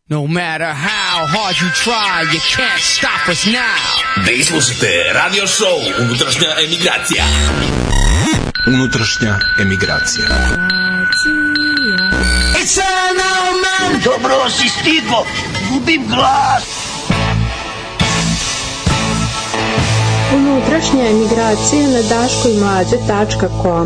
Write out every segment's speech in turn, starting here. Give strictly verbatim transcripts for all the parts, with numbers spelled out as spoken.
No matter how hard you try, you can't stop us now. Vi slušate radio show Unutrašnja emigracija. Unutrašnja emigracija. It's an old man. Dobro si stigo, gubim glas. Unutrašnja emigracija na daško i mlađe tačka com.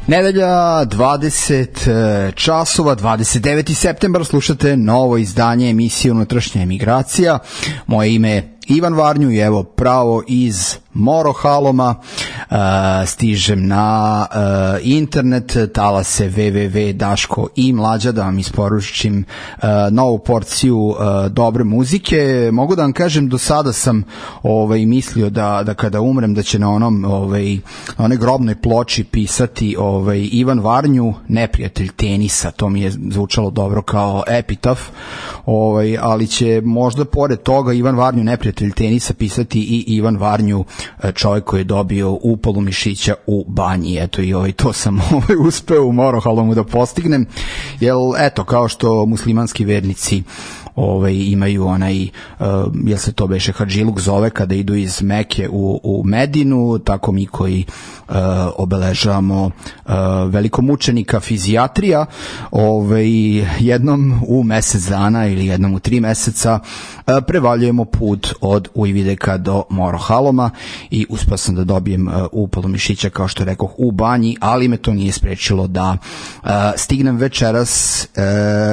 Nedelja, dvadeset časova, dvadeset deveti septembar, slušate novo izdanje emisije Unutrašnja emigracija. Moje ime je Ivan Varnju i evo pravo iz Morohaloma uh, stižem na uh, internet, talase w w w Daško i Mlađa, da vam isporučim uh, novu porciju uh, dobre muzike. Mogu da vam kažem, do sada sam ovaj, mislio da, da kada umrem da će na onom ovaj, na onoj grobnoj ploči pisati ovaj, Ivan Varnju, neprijatelj tenisa. To mi je zvučalo dobro kao epitaf, ovaj, ali će možda pored toga Ivan Varnju, neprijatelj tenisa, pisati i Ivan Varnju, čovjek koji je dobio upalu mišića u banji. Eto, i ovaj, to sam ovaj, uspeo u Morohalomu da postignem, jer eto, kao što muslimanski vernici ovaj, imaju onaj, uh, jel se to beše hadžiluk zove, kada idu iz Meke u, u Medinu, tako mi koji uh, obeležavamo uh, velikomučenika fizijatrija, ovaj, jednom u mesec dana ili jednom u tri meseca uh, prevaljujemo put od Ujvideka do Morohaloma i uspio sam da dobijem uh, upalu mišića, kao što rekoh, u banji, ali me to nije sprečilo da uh, stignem večeras uh,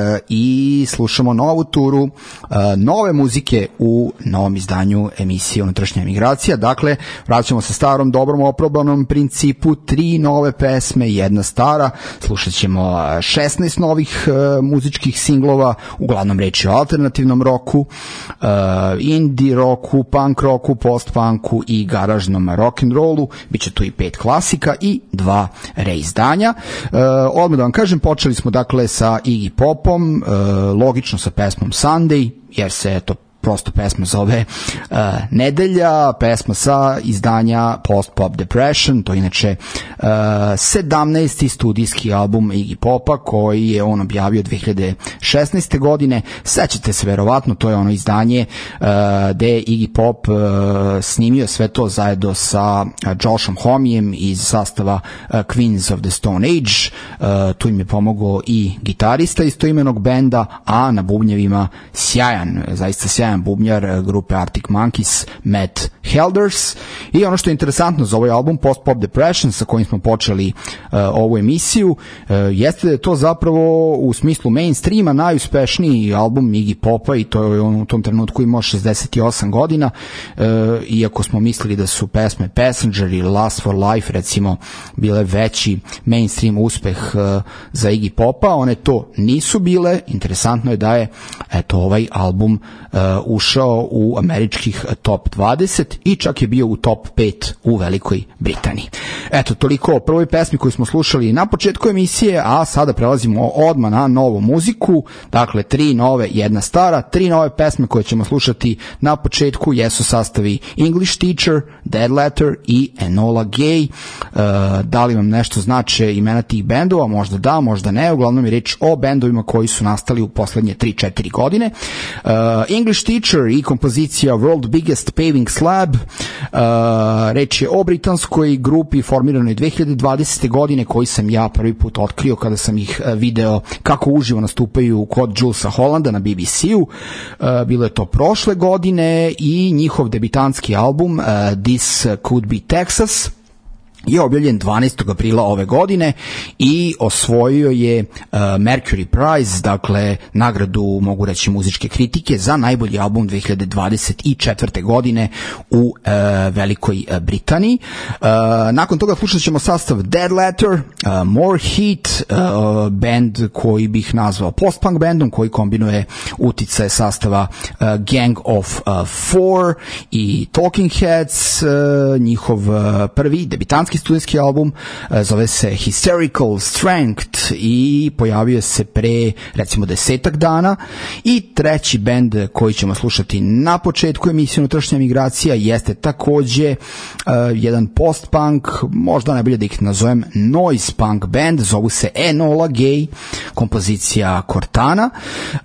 i slušamo novu turu Uh, nove muzike u novom izdanju emisije Unutrašnja emigracija. Dakle, vraćamo se starom, dobrom, oprobanom principu, tri nove pesme, jedna stara. Slušat ćemo šesnaest novih uh, muzičkih singlova, uglavnom reči o alternativnom roku, uh, indie roku, punk roku, post-punku i garažnom rock'n'rollu. Biće tu i pet klasika i dva reizdanja. Uh, odmah da vam kažem, počeli smo dakle sa Iggy Popom, uh, logično sa pesmom Sunday, jer se eto prosto pesma zove uh, Nedelja, pesma sa izdanja Post Pop Depression, to je inače uh, sedamnaesti studijski album Iggy Popa koji je on objavio dve hiljade šesnaeste. godine. Sećate se verovatno, to je ono izdanje uh, gde je Iggy Pop uh, snimio sve to zajedno sa uh, Joshom Hommijem iz sastava uh, Queens of the Stone Age. Uh, tu im je pomogao i gitarista istoimenog benda, a na bubnjevima sjajan, zaista sjajan bubnjar grupe Arctic Monkeys, Matt Helders. I ono što je interesantno za ovaj album Post Pop Depression, sa kojim smo počeli uh, ovu emisiju, uh, jeste da je to zapravo u smislu mainstreama najuspešniji album Iggy Popa, i to je on u tom trenutku imao šezdeset osam godina, uh, iako smo mislili da su pesme Passenger i Last for Life recimo bile veći mainstream uspeh uh, za Iggy Popa, one to nisu bile. Interesantno je da je eto ovaj album uh, ušao u američkih top dvadeset i čak je bio u top pet u Velikoj Britaniji. Eto, toliko o prvoj pesmi koju smo slušali na početku emisije, a sada prelazimo odmah na novu muziku. Dakle, tri nove, jedna stara. Tri nove pesme koje ćemo slušati na početku jesu sastavi English Teacher, Dead Letter i Enola Gay. Uh, da li vam nešto znače imena tih bendova? Možda da, možda ne. Uglavnom je reč o bendovima koji su nastali u poslednje tri četiri godine. Uh, English Teacher i kompozicija World Biggest Paving Slab. Uh, reč je o britanskoj grupi formiranoj dve hiljade dvadesete. godine, koji sam ja prvi put otkrio kada sam ih video kako uživo nastupaju kod Julesa Hollanda na B B C-u. Uh, bilo je to prošle godine i njihov debitanski album uh, This Could Be Texas je objavljen dvanaestog aprila ove godine i osvojio je uh, Mercury Prize, dakle nagradu, mogu reći, muzičke kritike za najbolji album dve hiljade dvadeset četvrte. godine u uh, Velikoj Britaniji. Uh, nakon toga slušat ćemo sastav Dead Letter, uh, More Heat, uh, band koji bih nazvao post-punk bandom, koji kombinuje uticaje sastava uh, Gang of uh, Four i Talking Heads. Uh, njihov uh, prvi debitanski studijski album uh, zove se Hysterical Strength i pojavio se pre recimo desetak dana. I treći bend koji ćemo slušati na početku emisije Unutrašnja migracija jeste takođe uh, jedan post-punk, možda najbolje da ih nazovem noise punk band, zovu se Enola Gay, kompozicija Cortana. Uh,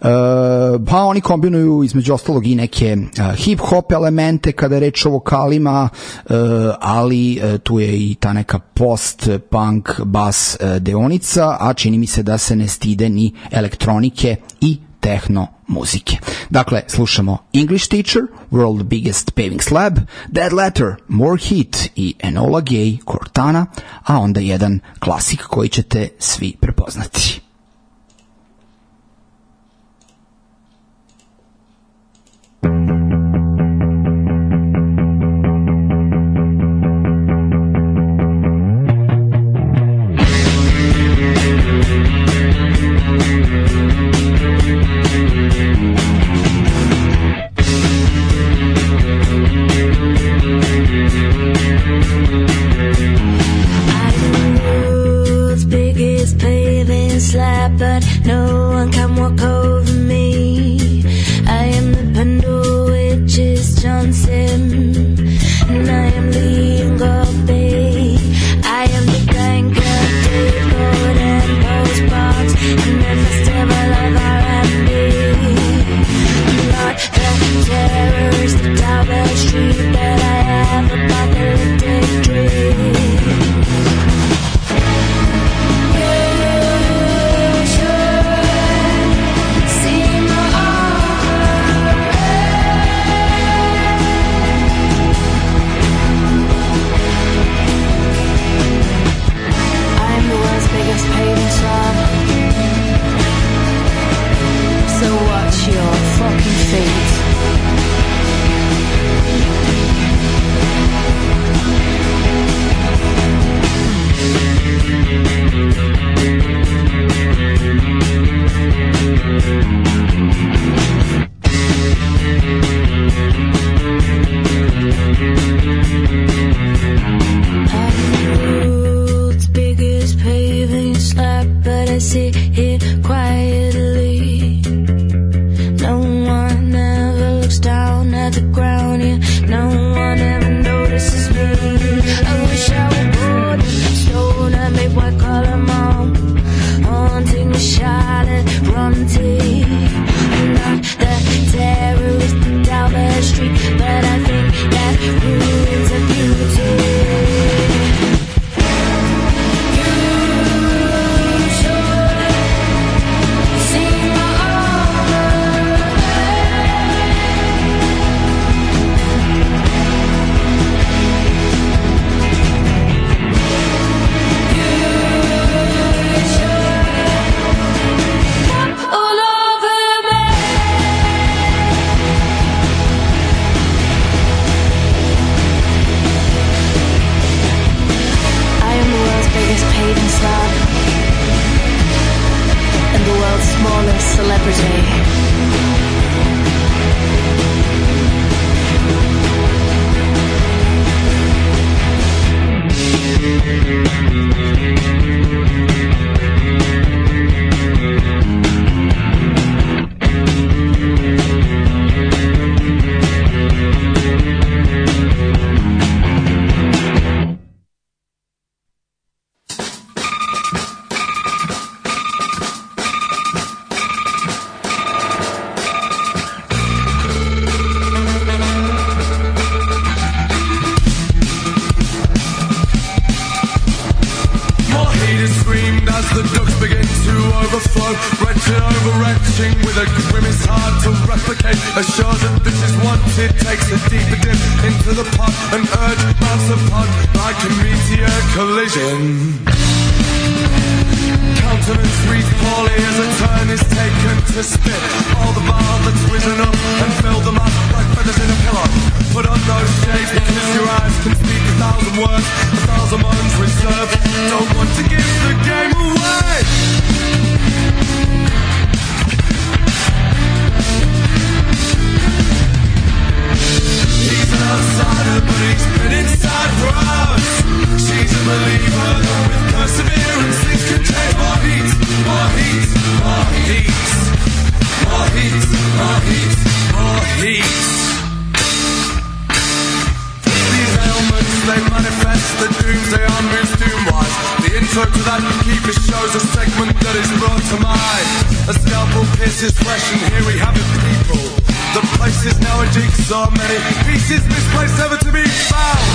pa oni kombinuju između ostalog i neke uh, hip-hop elemente kada je reč o vokalima, uh, ali uh, tu je i ta neka post-punk bas uh, deonica, a čini mi se da se ne stide ni elektronike i techno muzike. Dakle, slušamo English Teacher, World Biggest Paving Slab, Dead Letter, More Heat i Enola Gay, Cortana, a onda jedan klasik koji ćete svi prepoznati. Slap, but no one can walk over me. I am the Pandora Witch's Johnson, and I am Leon Bay. I am the blank of Dave Gordon, Postbox, and the festival of R and B. I'm not the terrorist of Talbot Street, but I have a apocalyptic dream. So watch your fucking feet. Sit here quietly. No one ever looks down at the ground here. No one ever notices me. I wish I were bored and stone and made white collar moan, haunting the Charlotte Bronte. I'm not the terrorist of Talbot Street, but I think that ruins a beauty. Smallest celebrity. Assures that this is wanted, takes a deeper dip into the pot and urge mounts upon like a meteor collision. Countenance reads poorly as a turn is taken to spit all the bar that's risen up and fill them up like feathers in a pillow. Put on those shades because your eyes can speak a thousand words, a thousand minds reserved. Don't want to give the game away. He's an outsider, but he's been inside for hours. She's a believer, though with perseverance things can change. More heat, more heat, more heat, more heat, more heat, more heat. These ailments, they manifest the doomsday on moves doom-wise. The intro to that keeper shows a segment that is brought to mind. A scalpel pierces flesh, and here we have it, people. The place is now a jigsaw, many pieces misplaced, never to be found.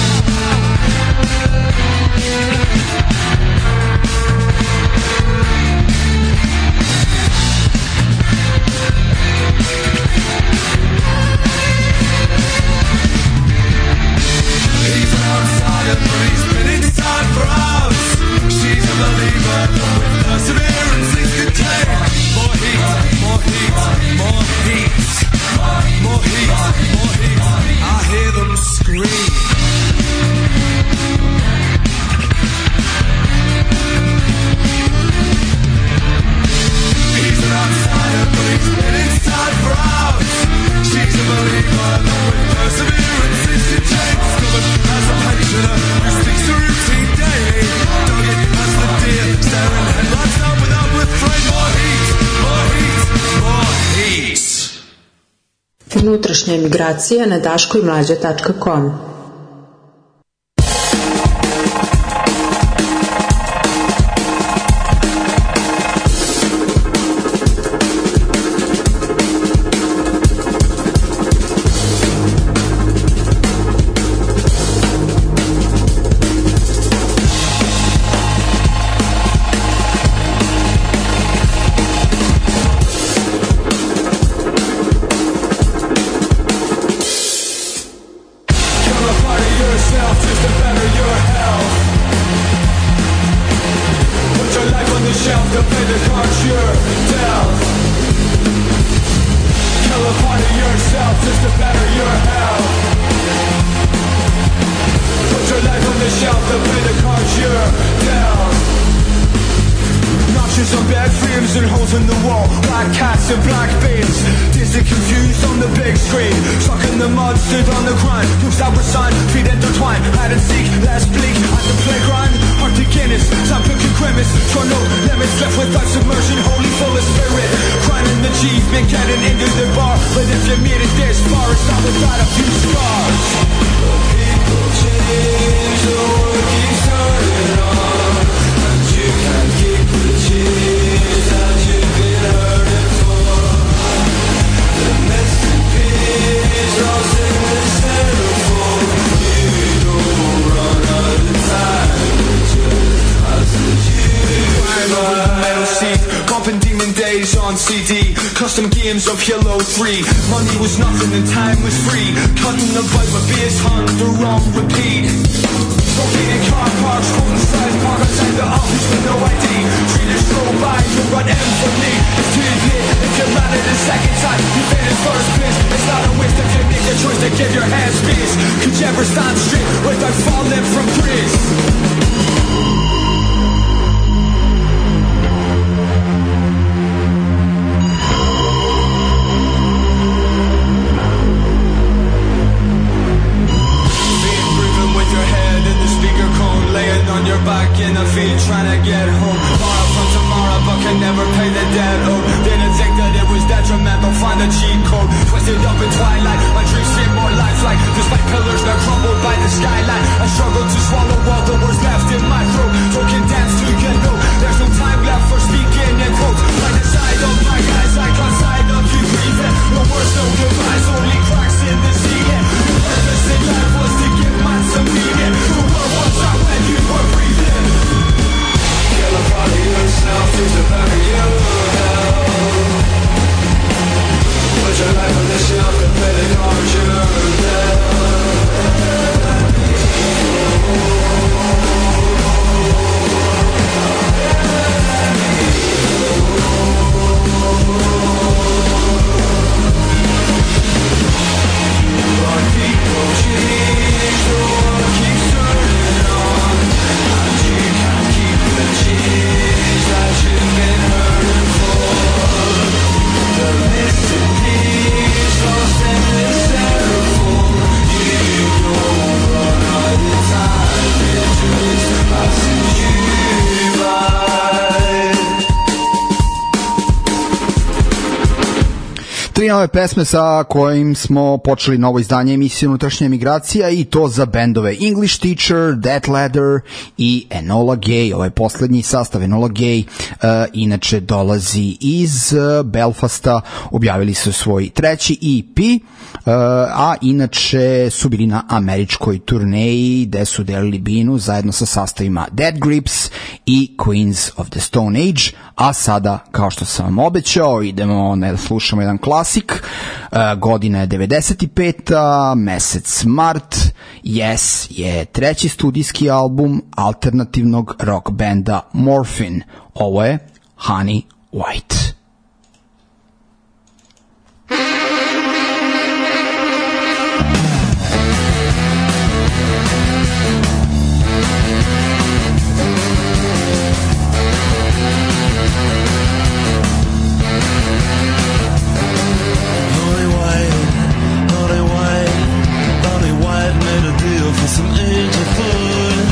Unutrašnja emigracija na daško i mlađa tačka com. Custom games of Halo three. Money was nothing and time was free. Cutting the bike with bass hunt, the wrong repeat. Smoking in car parks, holding side park outside the office with no I D. Treaters go by, you run M for me. It's too late if you ran it a second time. You fail in first place. It's not a waste if you make the choice to give your hands space. Could you ever stand straight without falling from grace? On your back in the field trying to get home. Borrow from tomorrow but can never pay the debt. Oh, didn't think that it was detrimental. Find a cheat code, twisted up in twilight. My dreams seem more lifelike. Despite pillars that crumbled by the skyline, I struggle to swallow all the words left in my throat. So condensed to get no. There's no time left for speaking in quotes. Right inside of my eyes, like outside of you breathing. No words, no goodbyes, only cracks in the ceiling. The purpose in life was to give man some meaning. The world was out when you were breathing. Kill a part of yourself just to better you hell. Put your life on the shelf and play the cards you're dealt. But people change, the world keeps turning on, and you can't keep the change that you've been hurting for. The missing piece lost in the styrofoam. You don't run out of time, it just passes you by. Tri nove pesme sa kojim smo počeli novo izdanje emisije Unutrašnja emigracija, i to za bendove English Teacher, Death Ladder i Enola Gay. Ovaj poslednji sastav Enola Gay uh, inače dolazi iz uh, Belfasta, objavili su svoj treći E P, uh, a inače su bili na američkoj turneji gde su delili binu zajedno sa sastavima Dead Grips i Queens of the Stone Age. A sada, kao što sam vam obećao, idemo da slušamo jedan klasik. Uh, godina je devedeset peta, mesec mart. Yes je treći studijski album alternativnog rock benda Morphine. Ovo je Honey White. Some angel food.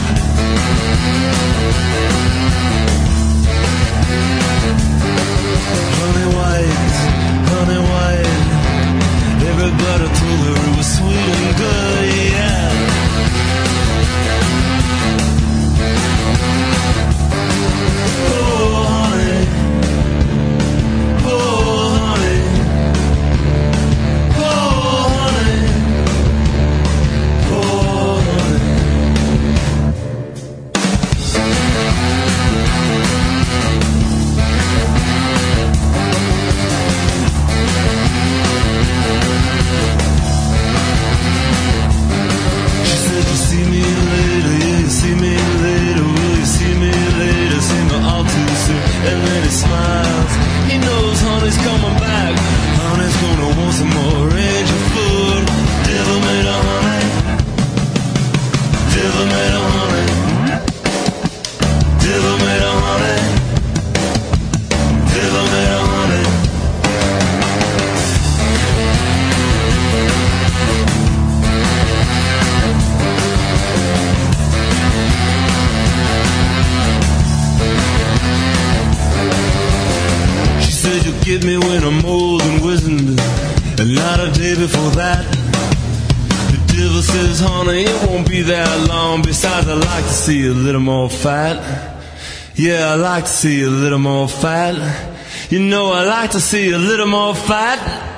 said you'll get me when I'm old and wizened, and not a day before that. The devil says, honey, it won't be that long. Besides, I like to see you a little more fat. Yeah, I like to see you a little more fat. You know, I like to see you a little more fat.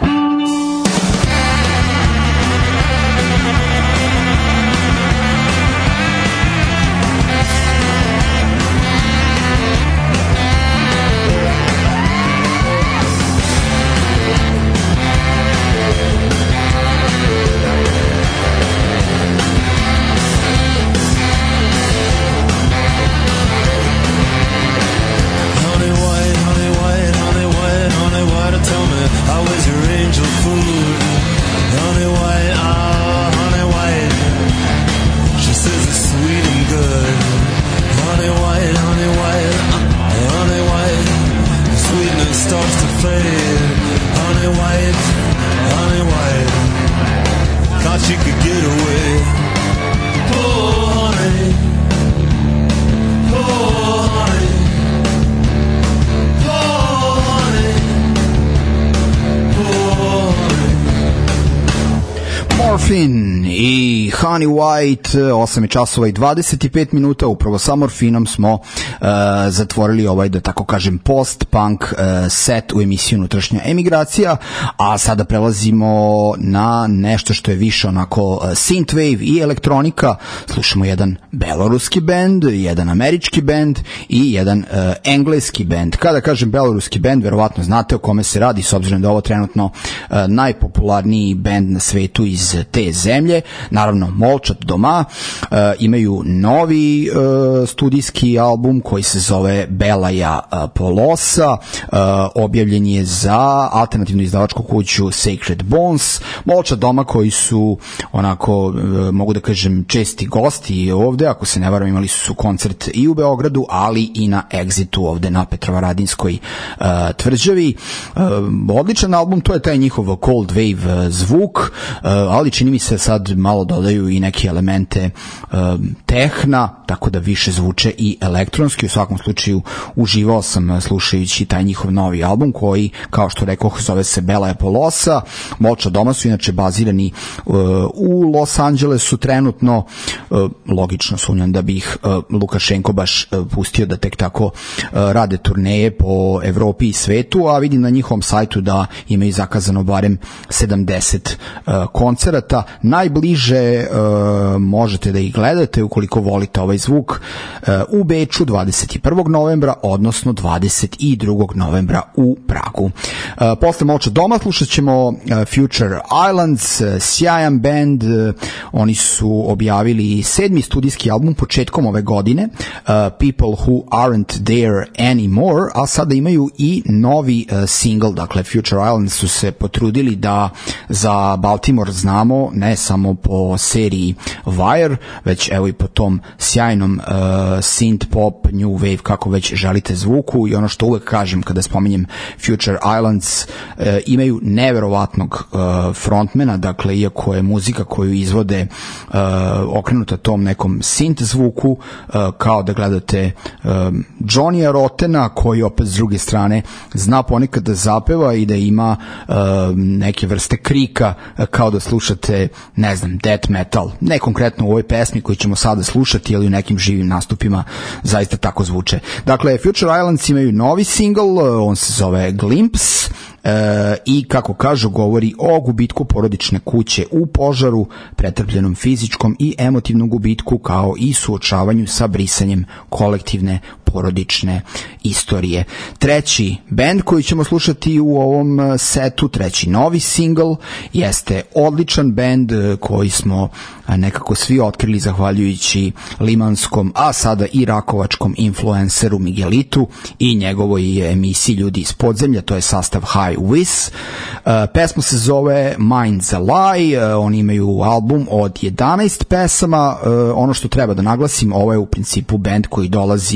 I Honey White, osam časova i dvadeset pet minuta, upravo sa Morfinom smo uh, zatvorili ovaj, da tako kažem, post-punk uh, set u emisiju Unutrašnja emigracija, a sada prelazimo na nešto što je više onako uh, synthwave i elektronika. Slušamo jedan beloruski band, jedan američki band i jedan uh, engleski band. Kada kažem beloruski band, verovatno znate o kome se radi, s obzirom da je ovo trenutno uh, najpopularniji band na svetu iz te zemlje. Naravno, Molčat doma, uh, imaju novi uh, studijski album koji se zove Belaja uh, Polosa, uh, objavljen je za alternativnu izdavačku kuću Sacred Bones. Molčat doma koji su onako, uh, mogu da kažem, česti gosti ovde, ako se ne varam, imali su koncert i u Beogradu, ali i na Exitu ovde na Petrovaradinskoj uh, tvrđavi. Uh, odličan album, to je taj njihov cold wave uh, zvuk, uh, ali čini mi se sad malo dodaju i neke elemente um, tehna, tako da više zvuče i elektronski. U svakom slučaju uživao sam slušajući taj njihov novi album koji, kao što rekoh, zove se Belaja Polosa. Molčat doma su inače bazirani uh, u Los Angelesu trenutno. Uh, logično sumnjam da bi ih uh, Lukašenko baš uh, pustio da tek tako uh, rade turneje po Evropi i svetu, a vidim na njihovom sajtu da imaju zakazano barem sedamdeset uh, koncerata. Najbliže uh, možete da ih gledate ukoliko volite ovaj zvuk uh, u Beču dvadeset prvog novembra, odnosno dvadeset drugog novembra u Pragu. Uh, posle Molčat doma slušat ćemo uh, Future Islands, uh, sjajan band, uh, oni su objavili sedmi studijski album početkom ove godine, uh, People Who Aren't There Anymore, a sada imaju i novi uh, single, dakle Future Islands su se potrudili da za Baltimore znamo ne samo po seriji Wire, već evo i po tom sjajnom uh, synth pop, new wave, kako već želite zvuku. I ono što uvek kažem kada spominjem Future Islands, uh, imaju neverovatnog uh, frontmana, dakle iako je muzika koju izvode uh, okrenuta tom nekom synth zvuku, uh, kao da gledate uh, Johnnya Rottena, koji opet s druge strane zna ponekad da zapeva i da ima uh, neke vrste krika, uh, kao da slušate, ne znam, death metal, ne konkretno u ovoj pesmi koju ćemo sada slušati, ali u nekim živim nastupima zaista tako zvuče. Dakle, Future Islands imaju novi single, on se zove Glimpse, E, i kako kažu, govori o gubitku porodične kuće u požaru, pretrpljenom fizičkom i emotivnom gubitku, kao i suočavanju sa brisanjem kolektivne porodične istorije. Treći band koji ćemo slušati u ovom setu, treći novi single, jeste odličan band koji smo nekako svi otkrili zahvaljujući limanskom, a sada i rakovačkom influenceru Miguelitu i njegovoj emisiji Ljudi iz podzemlja, to je sastav High Wiz. Pesma se zove Mind's a Lie, oni imaju album od jedanaest pesama. Ono što treba da naglasim, ovo je u principu band koji dolazi i ima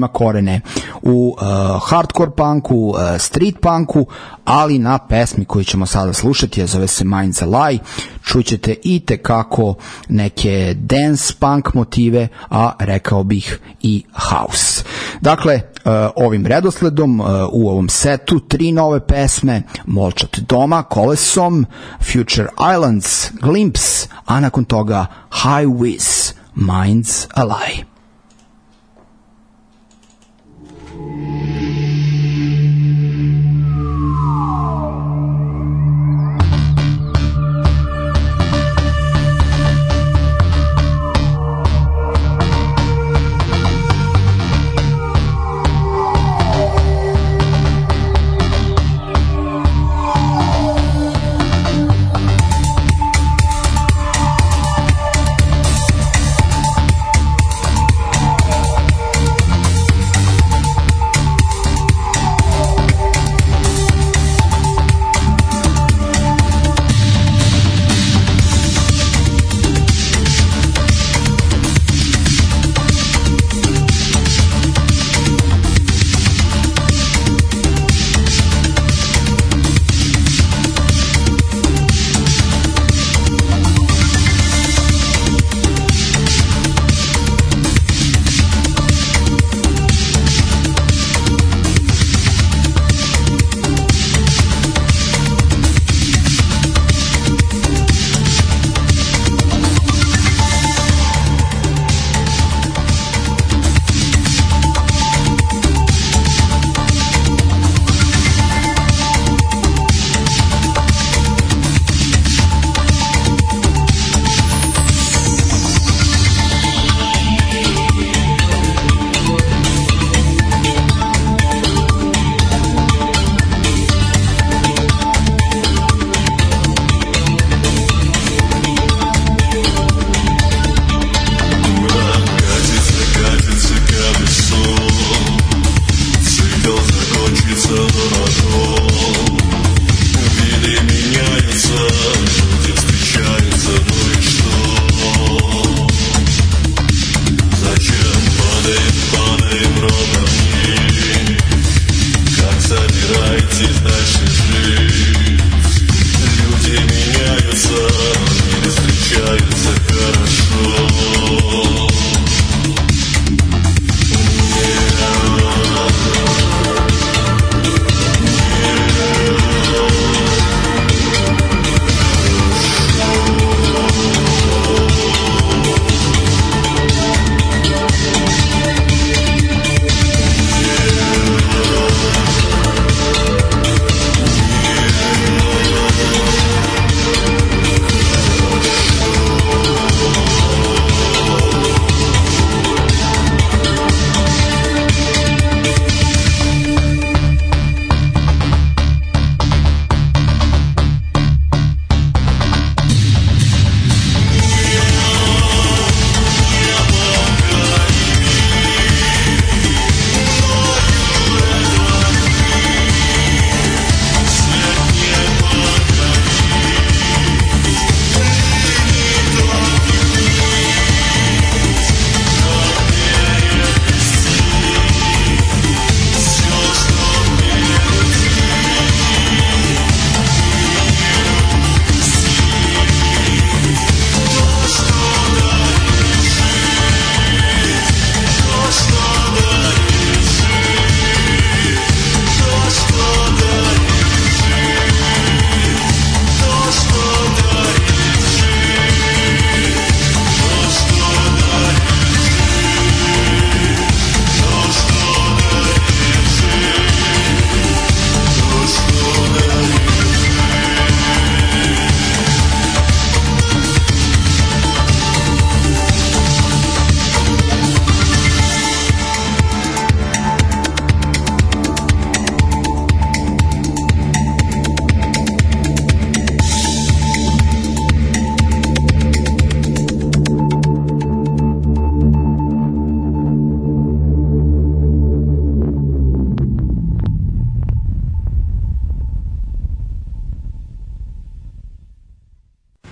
ima korene u uh, hardcore punku, uh, street punku, ali na pesmi koju ćemo sada slušati, a zove se Mind's a Lie, čućete i tekako neke dance punk motive, a rekao bih i house. Dakle, uh, ovim redosledom uh, u ovom setu tri nove pesme: Molčat doma, Kolesom, Future Islands, Glimpse, a nakon toga High Whiz, Mind's a Lie. Yeah.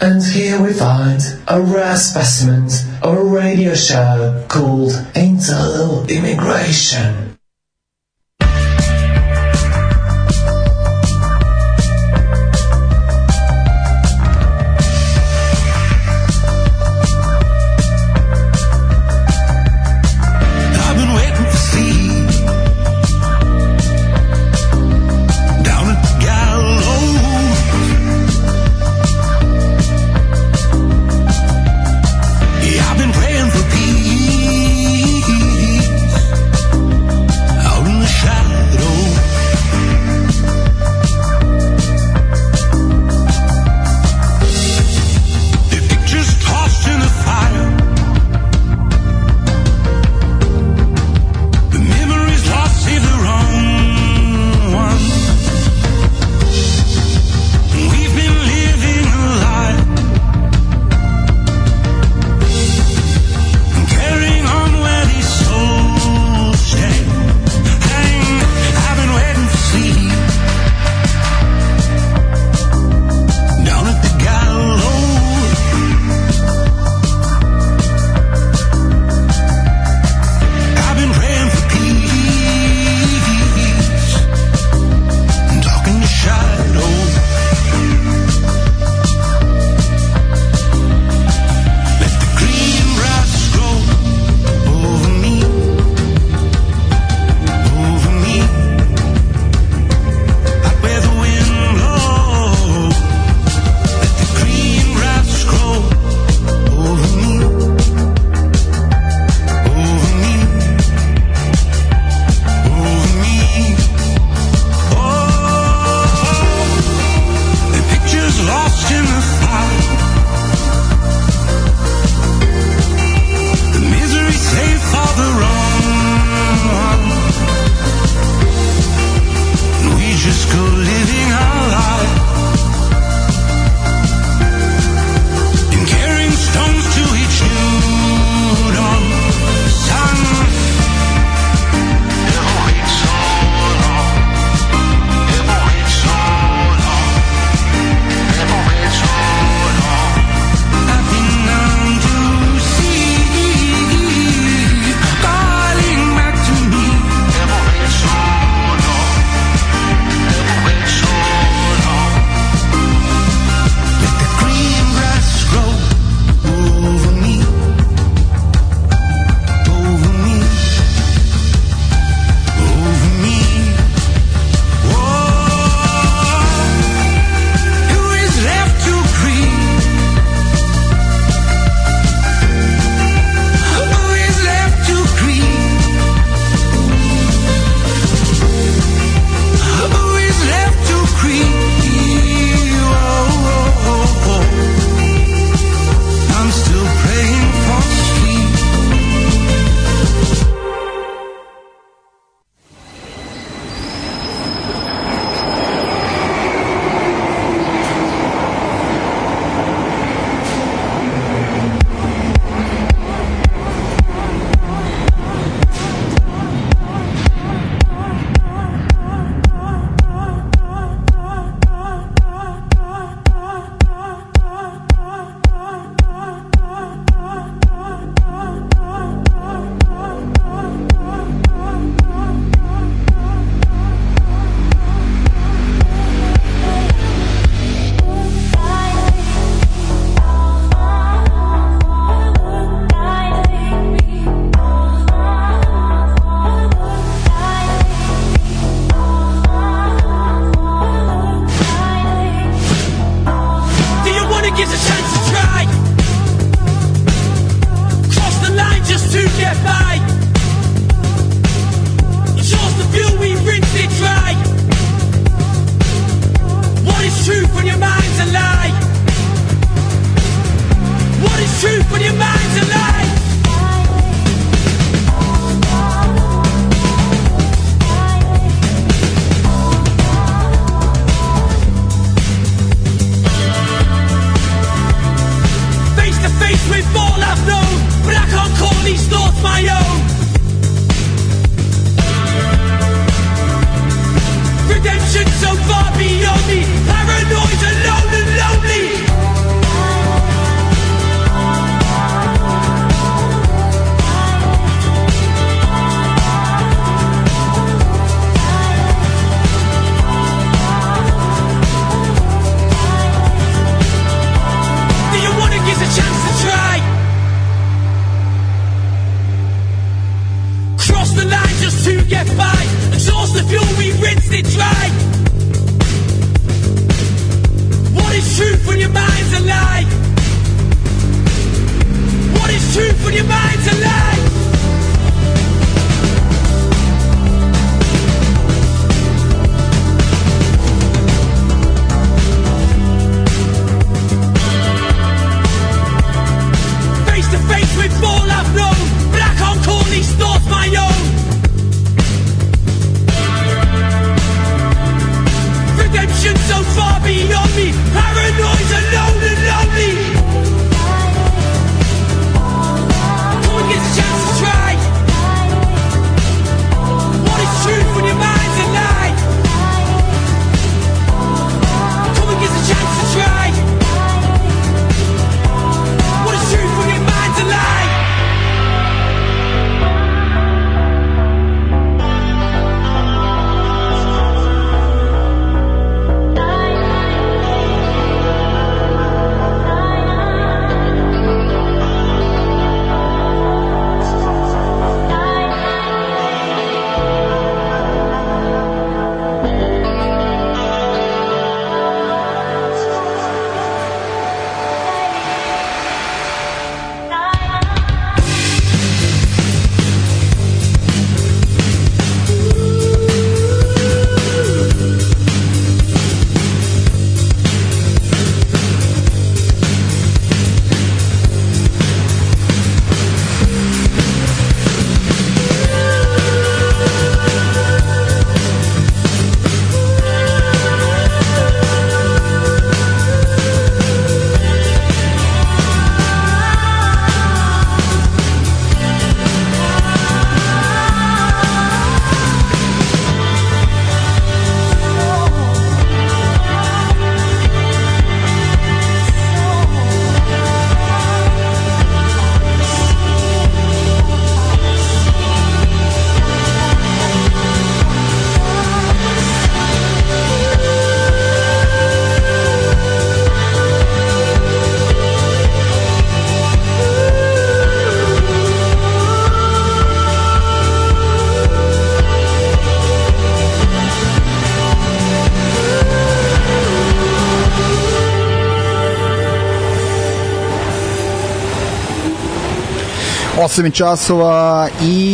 And here we find a rare specimen of a radio show called Internal Immigration. I've been praying for peace. when your mind's alive. Face to face with all I've known, but I can't call these thoughts my own. Redemption so far beyond me, paranoid, alone and lonely. Come and get a chance to try. What is truth when your mind's a lie? Come and get a chance to try. What is truth when your mind's a lie? osam časova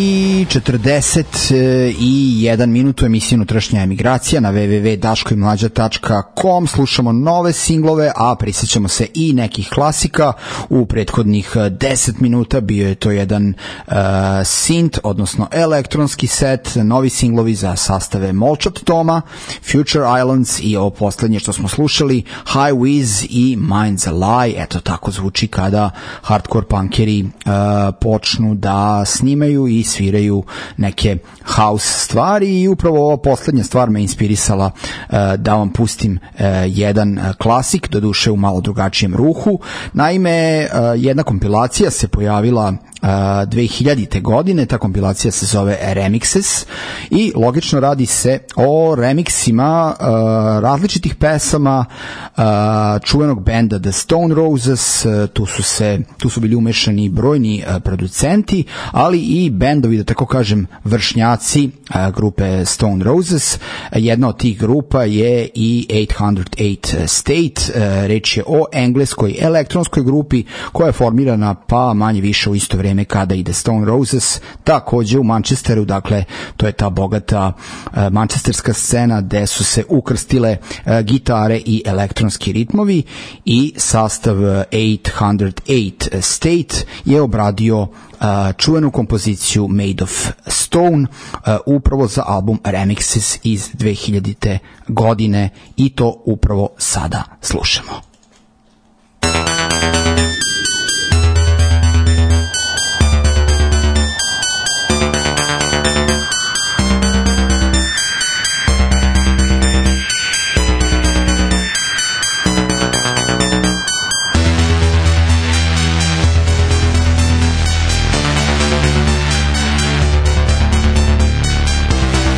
i četrdeset jedan minut u emisiji Unutrašnja emigracija na w w w tačka daško i mlađa tačka com. Slušamo nove singlove, a prisjećamo se i nekih klasika. U prethodnih deset minuta bio je to jedan uh, synth, odnosno elektronski set, novi singlovi za sastave Molchat Toma, Future Islands i ovo poslednje što smo slušali, High Wiz i Mind's a Lie. Eto, tako zvuči kada hardcore punkeri uh, počnu da snimaju i sviraju neke house stvari, i upravo ova poslednja stvar me inspirisala uh, da vam pustim uh, jedan uh, klasik, doduše u malo drugačijem ruhu. Naime, uh, jedna kompilacija se pojavila Uh, dve hiljadite godine, ta kompilacija se zove Remixes i logično radi se o remiksima uh, različitih pesama uh, čuvenog benda The Stone Roses. Uh, tu su se tu su bili umešani brojni uh, producenti, ali i bendovi, da tako kažem, vršnjaci uh, grupe Stone Roses. Uh, jedna od tih grupa je i osam nula osam State. Uh, reč je o engleskoj elektronskoj grupi koja je formirana pa manje više u isto vreme kada ide Stone Roses, takođe u Manchesteru. Dakle, to je ta bogata uh, manchesterska scena gde su se ukrstile uh, gitare i elektronski ritmovi, i sastav osam nula osam State je obradio uh, čuvenu kompoziciju Made of Stone uh, upravo za album Remixes iz dve hiljadite godine, i to upravo sada slušamo.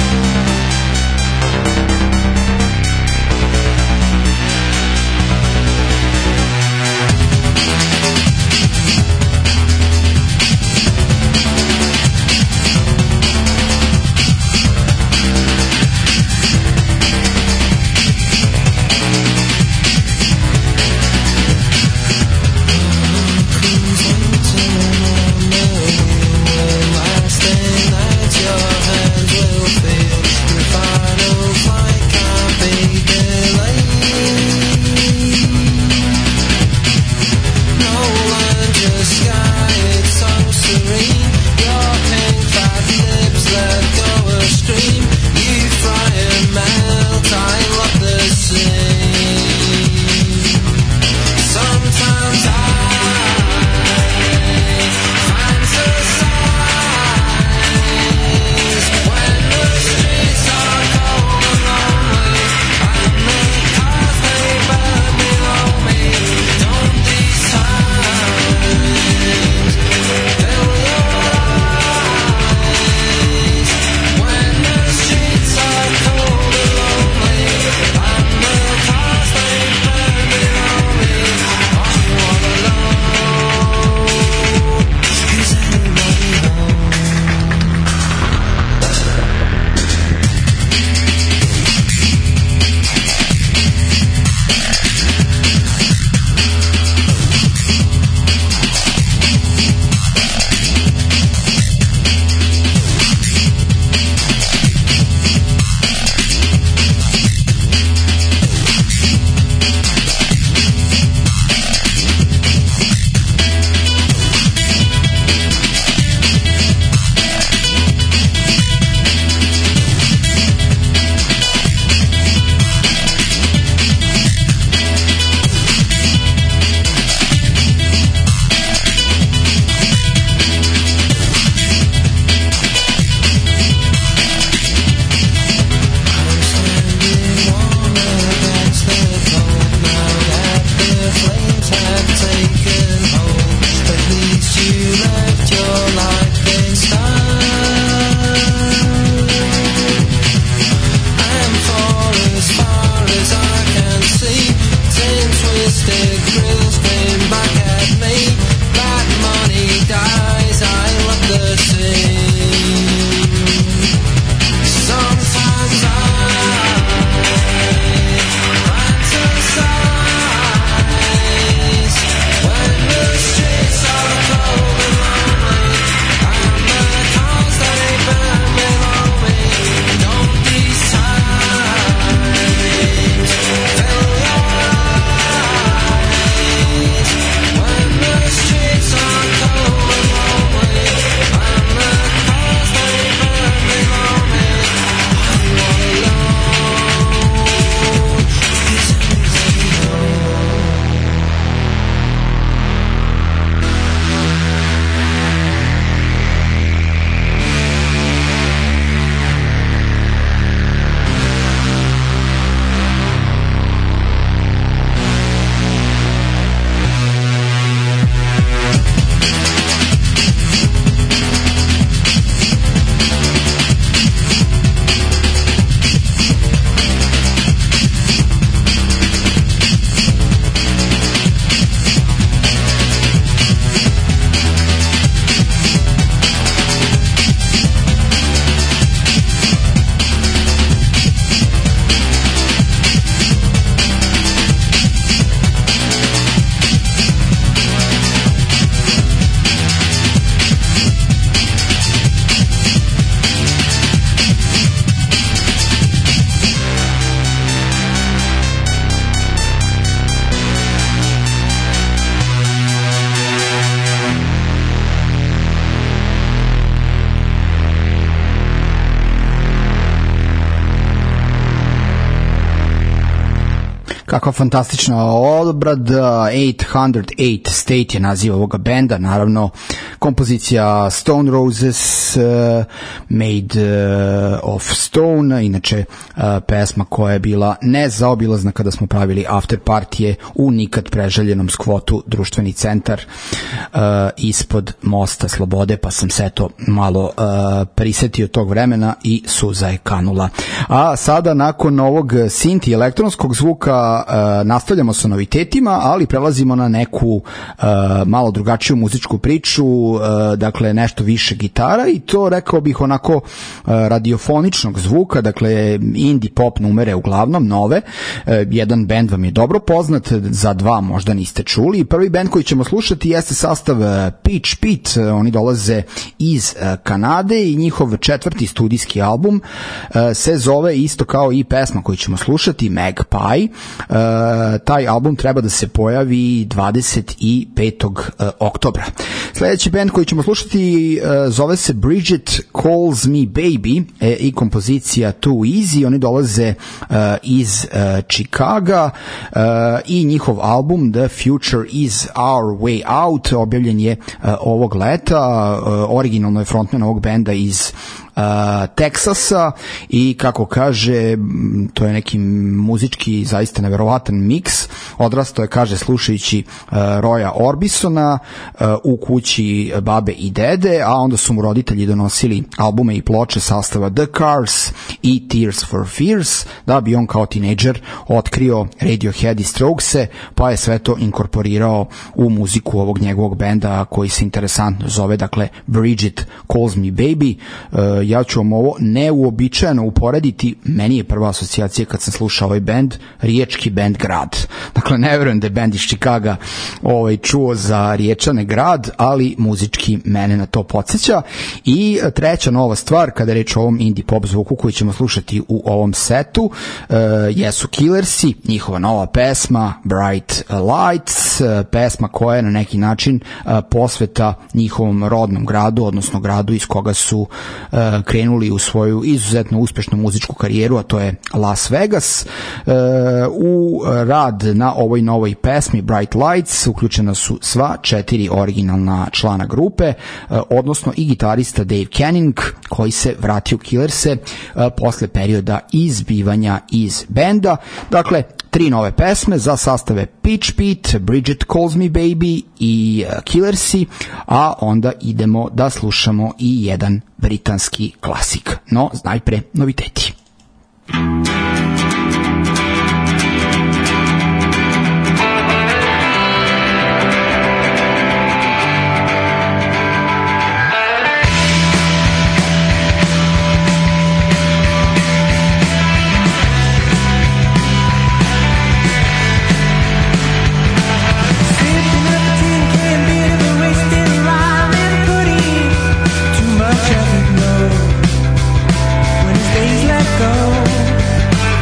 Thank Kakva fantastična obrada. osam zero osam State je naziv ovoga benda, naravno kompozicija Stone Roses, uh, Made uh, of Stone, inače uh, pesma koja je bila nezaobilazna kada smo pravili after partije u nikad preželjenom skvotu Društveni centar uh, ispod Mosta Slobode, pa sam se to malo uh, prisetio tog vremena i suza je kanula. A sada nakon ovog sinti elektronskog zvuka uh, nastavljamo sa novitetima, ali prelazimo na neku uh, malo drugačiju muzičku priču, uh, dakle nešto više gitara i to rekao bih onako uh, radiofoničnog zvuka, dakle indie pop numere uglavnom, nove. Uh, jedan band vam je dobro poznat, za dva možda niste čuli. Prvi band koji ćemo slušati jeste sastav uh, Peach Pit, uh, oni dolaze iz uh, Kanade i njihov četvrti studijski album uh, se zove isto kao i pesma koju ćemo slušati, Magpie. Uh, taj album treba da se pojavi dvadeset petog oktobra. Sljedeći band koji ćemo slušati uh, zove se Bridget Calls Me Baby e, i kompozicija Too Easy. Oni dolaze uh, iz uh, Chicaga uh, i njihov album The Future Is Our Way Out objavljen je uh, ovog leta. Uh, originalno je frontman ovog benda iz Uh, Teksasa i kako kaže, to je neki muzički zaista neverovatan miks. Odrastao je, kaže, slušajući uh, Roya Orbisona uh, u kući babe i dede, a onda su mu roditelji donosili albume i ploče sastava The Cars i Tears for Fears, da bi on kao tinejdžer otkrio Radiohead i Strokese, pa je sve to inkorporirao u muziku ovog njegovog benda koji se interesantno zove, dakle, Bridget Calls Me Baby. Uh, ja ću vam ovo neuobičajeno uporediti, meni je prva asocijacija kad sam slušao ovaj band, riječki band Grad. Dakle, ne verujem da je band iz Chicaga ovaj, čuo za riječane Grad, ali muzički mene na to podsjeća. I treća nova stvar, kada je reč o ovom indie pop zvuku koji ćemo slušati u ovom setu, uh, jesu Killersi, njihova nova pesma Bright Lights, uh, pesma koja je na neki način uh, posveta njihovom rodnom gradu, odnosno gradu iz koga su uh, krenuli u svoju izuzetno uspešnu muzičku karijeru, a to je Las Vegas. E, u rad na ovoj novoj pesmi Bright Lights uključena su sva četiri originalna člana grupe, e, odnosno i gitarista Dave Canning koji se vratio u Killerse e, posle perioda izbivanja iz benda. Dakle, tri nove pesme za sastave Peach Pit, Bridget Calls Me Baby i uh, Killersi, a onda idemo da slušamo i jedan britanski klasik. No, najpre noviteti. When his days let go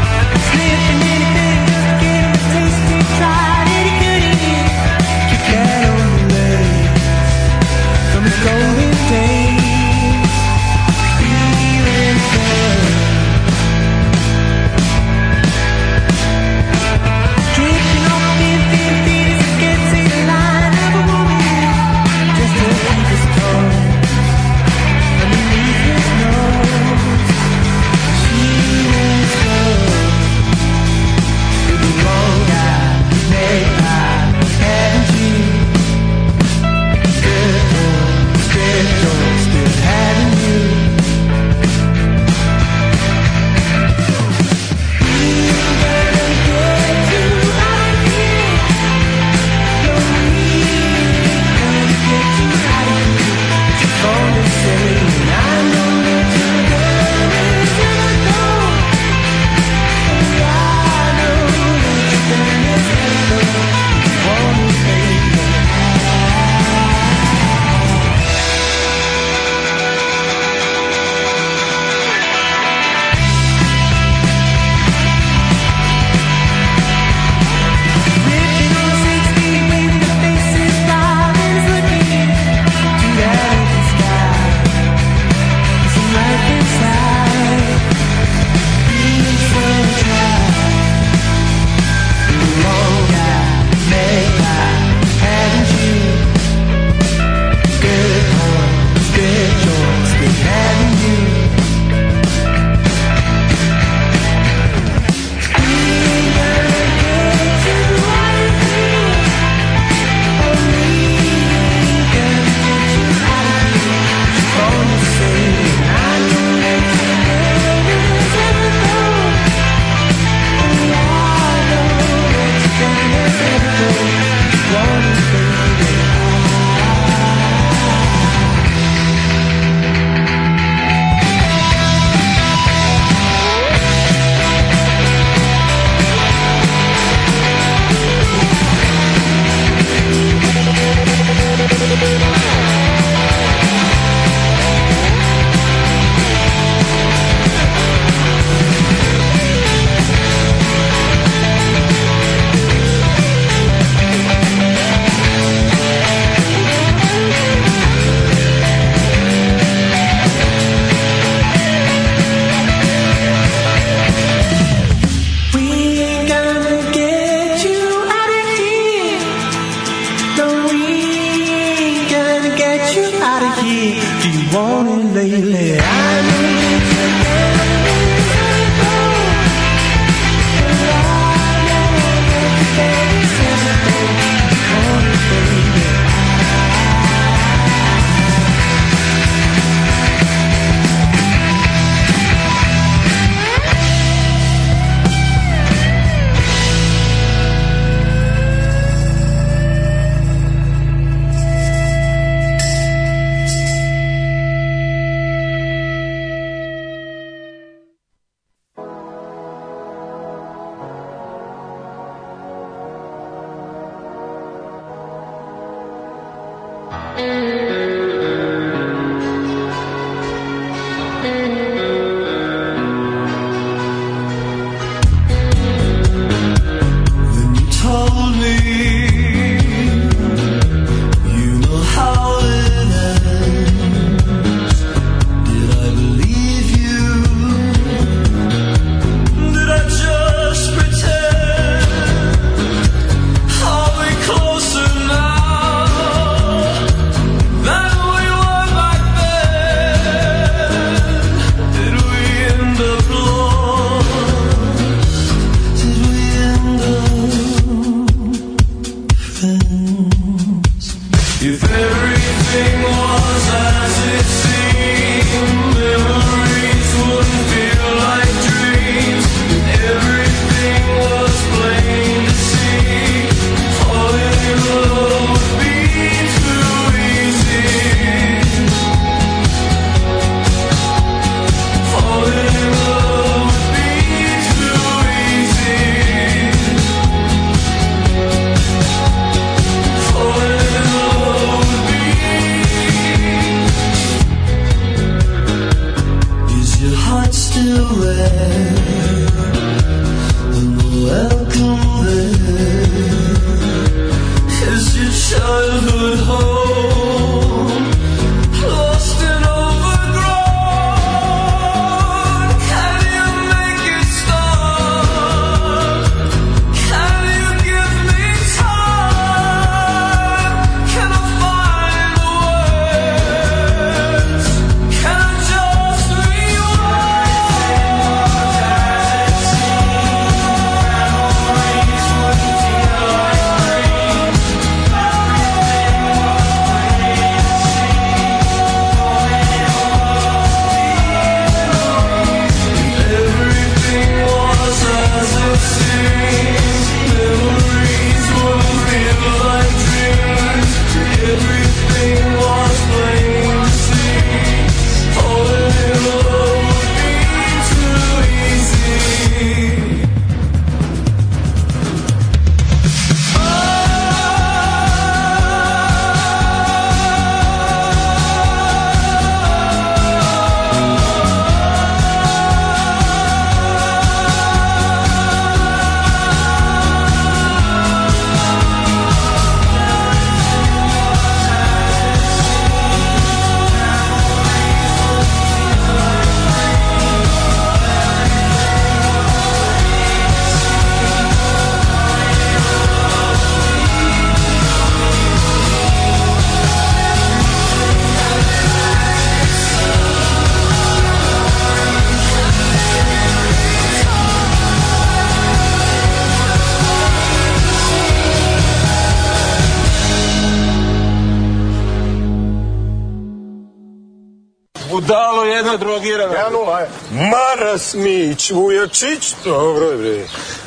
Budalo jedna drogirana. Ja nula je. Maras Mić, Vujačić, dobro je bre.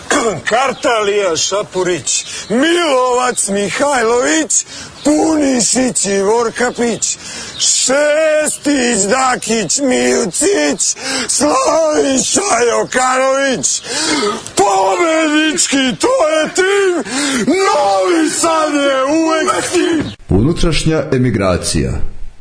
Kartalija Šapurić, Milovac Mihajlović, Punišić i Vorkapić, Šestić, Dakić, Milcić, Slaviša Jokanović, pobednički, to je tim, Novi Sad je uvek tim. Unutrašnja emigracija.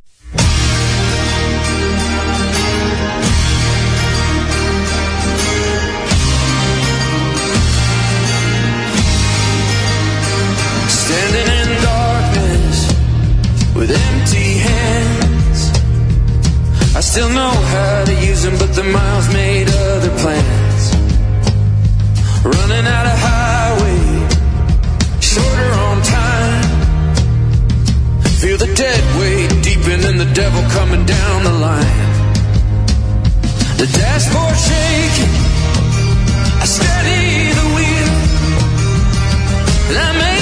I still know how to use them, but the miles made other plans. Running out of highway, shorter on time. Feel the dead weight deepen and the devil coming down the line. The dashboard shaking, I steady the wheel.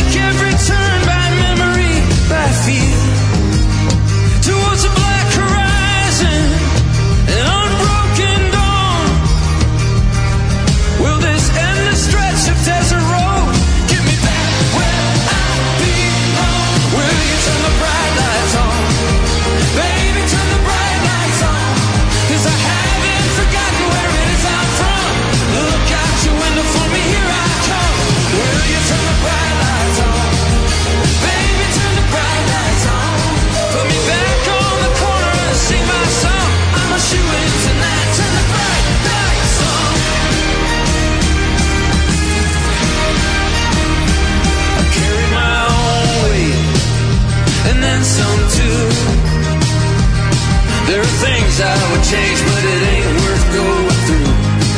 take every turn by memory, by feel, towards a black horizon, an unbroken dawn. Will this endless stretch of desert road get me back where I belong? Will you turn the bright lights on? Baby, turn the bright lights on, 'cause I haven't forgotten where it is I'm from. Look out your window for me, here I come. Will you turn the bright lights on? Baby, turn the bright lights on. Put me back on the corner and sing my song. I'm a shoo-in tonight. Turn the bright lights on. I carry my own weight, and then some too. There are things I would change, but it ain't worth going through.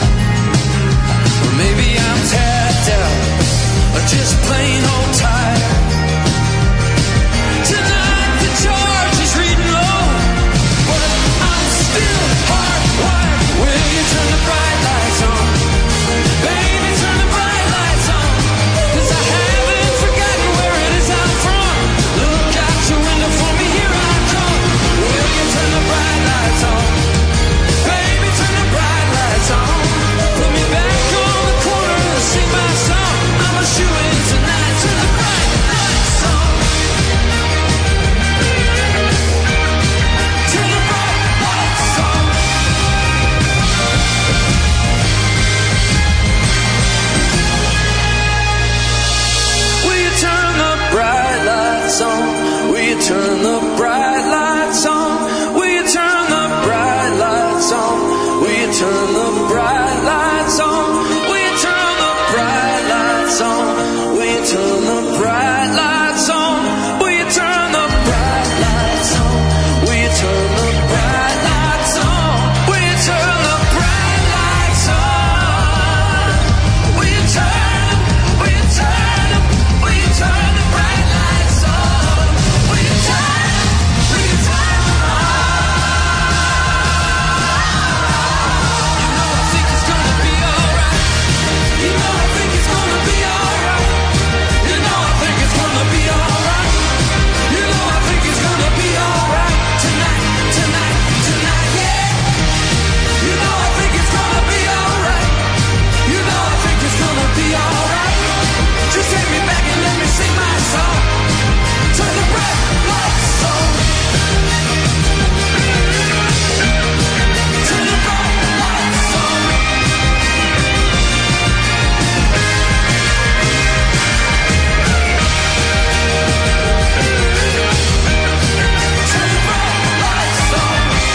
Or maybe I'm tapped out, or just plain old tired. Tonight the charge is reading low, but I'm still hardwired. Will you turn the bright lights on? Baby, turn the bright lights on, 'cause I haven't forgotten where it is I'm from. Look out your window for me, here I come. Will you turn the bright lights on? Baby, turn the bright lights on. Put me back on the corner and sing my song. I'm a shoo-in tonight. Turn the bright lights on. Turn the bright lights on. Will you turn the bright lights on? Will you turn the bright lights on? Will you turn the bright lights on? Will you turn the bright lights on? Will you turn the bright lights on? Will you turn the bright lights on? Will you turn the bright lights on? Will you turn the bright lights on? Will you turn the bright lights on? Will you turn? Will you turn? Will you turn the bright lights on? Will you turn? Will you turn them on? You know I think it's gonna be alright. You know I think it's gonna be alright. You know I think it's gonna be alright. You know I think it's gonna be alright. Tonight, tonight, tonight, yeah. You know I think it's gonna be alright. You know I think it's gonna be alright. Just take me back and let me sing my song. Turn the bright lights on. Turn the bright lights on. Turn the bright lights on.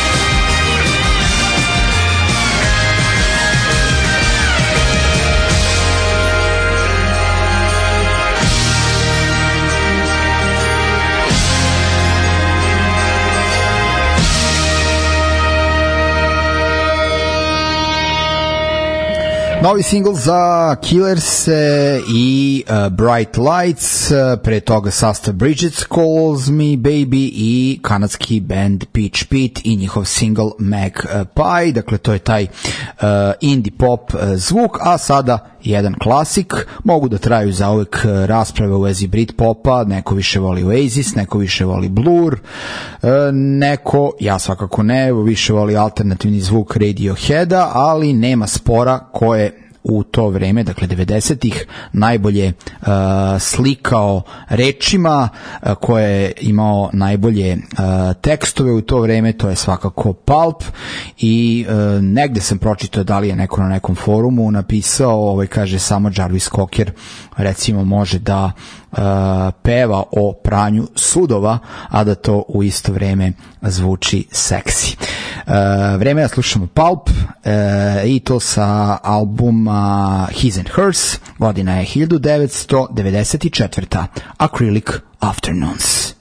Novi singl za Killers i uh, Bright Lights, uh, pre toga sastav Bridget Calls Me Baby i kanadski band Peach Pit i njihov singl Magpie. Dakle, to je taj uh, indie pop uh, zvuk, a sada jedan klasik. Mogu da traju za uvek rasprave u vezi Britpopa, neko više voli Oasis, neko više voli Blur, uh, neko, ja svakako ne, više voli alternativni zvuk Radioheada, ali nema spora ko je u to vreme, dakle devedesetih, najbolje uh, slikao rečima, uh, koje je imao najbolje uh, tekstove u to vreme, to je svakako Pulp. I uh, negde sam pročitao, da li je neko na nekom forumu napisao, ovaj kaže samo Jarvis Cocker recimo može da uh, peva o pranju sudova, a da to u isto vreme zvuči seksi. Uh, vreme da slušamo Pulp, uh, i to sa albuma His and Hers, godina je hiljadu devetsto devedeset četvrta. Acrylic Afternoons.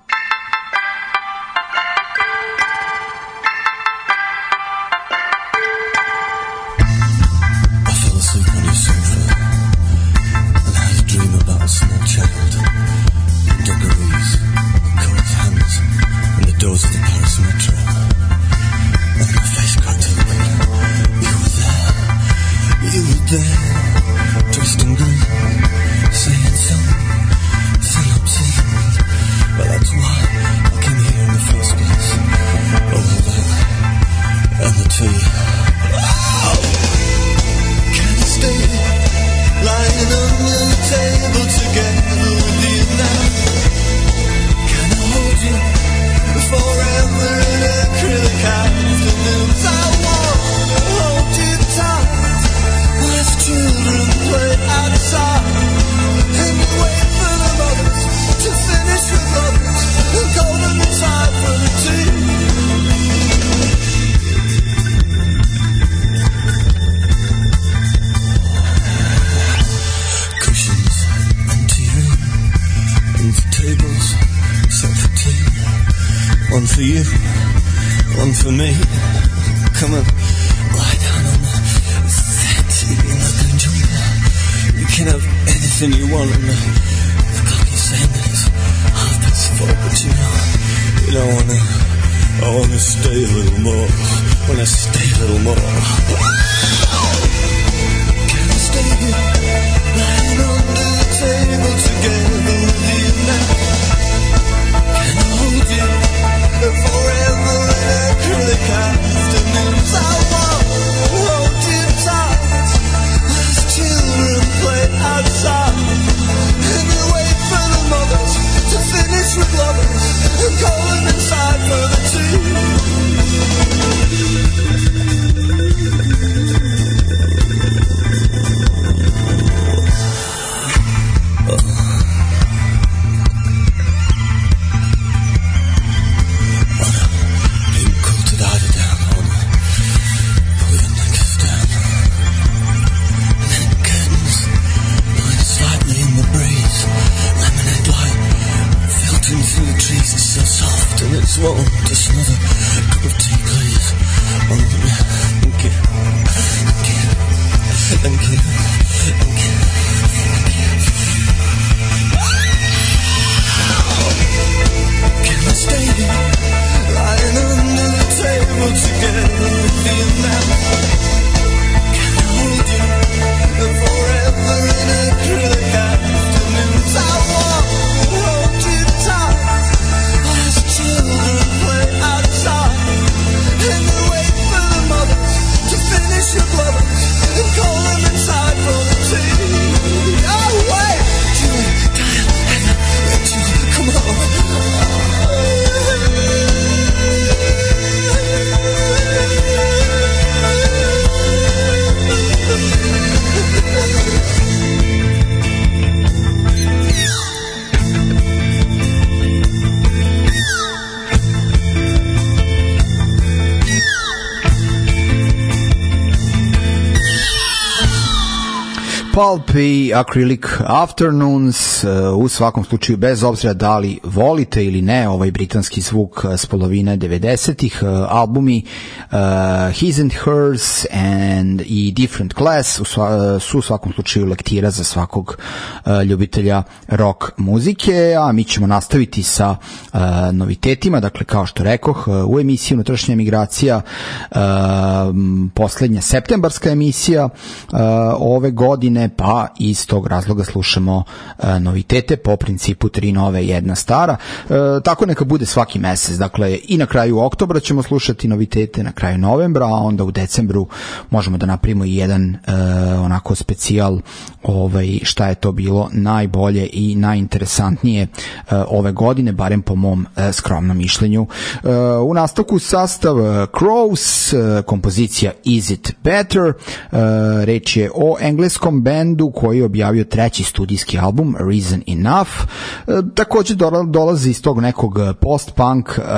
Doors of the Paris Metro, and my face cracked open. You were there, you were there, dressed in green, saying something One for you, one for me. Come on, lie down on the settee in the jungle. You can have anything you want, and the, the clock is saying that it's half past four, but you know, you don't wanna. I wanna stay a little more. Wanna stay a little more. Can I stay here, lying under the table together with you now? Can I hold you forever in acrylic afternoons? I want to hold you tight as children play outside, and we wait for the mothers to finish with lovers and call them inside for the tea. It's warm, just another cup of tea, please. Oh, thank you. Thank you. Thank you. Thank you. Can I stay here, lying under the table together with you now? Can I hold you forever in acrylic afternoons? I want to hold you tight. Children play outside, and we wait for the mothers to finish with lovers and call them inside for the tea. Oh wait, Julie, Diana, Anna, Julie, come on. Pulp i Acrylic Afternoons, u svakom slučaju bez obzira da li volite ili ne ovaj britanski zvuk s polovine devedesetih, albumi uh, His and Hers and i Different Class su u svakom slučaju lektira za svakog uh, ljubitelja rock muzike, a mi ćemo nastaviti sa uh, novitetima, dakle kao što rekoh u emisiji Unutrašnja emigracija, uh, poslednja septembarska emisija uh, ove godine, pa iz tog razloga slušamo e, novitete po principu tri nove, jedna stara. E, tako neka bude svaki mesec. Dakle, i na kraju oktobra ćemo slušati novitete, na kraju novembra, a onda u decembru možemo da napravimo i jedan e, onako specijal ovaj, šta je to bilo najbolje i najinteresantnije e, ove godine, barem po mom e, skromnom mišljenju. E, u nastavku sastav Crows, e, kompozicija Is It Better, e, reč je o engleskom bendu koji je objavio treći studijski album Reason Enough. E, također dolazi iz tog nekog post-punk e,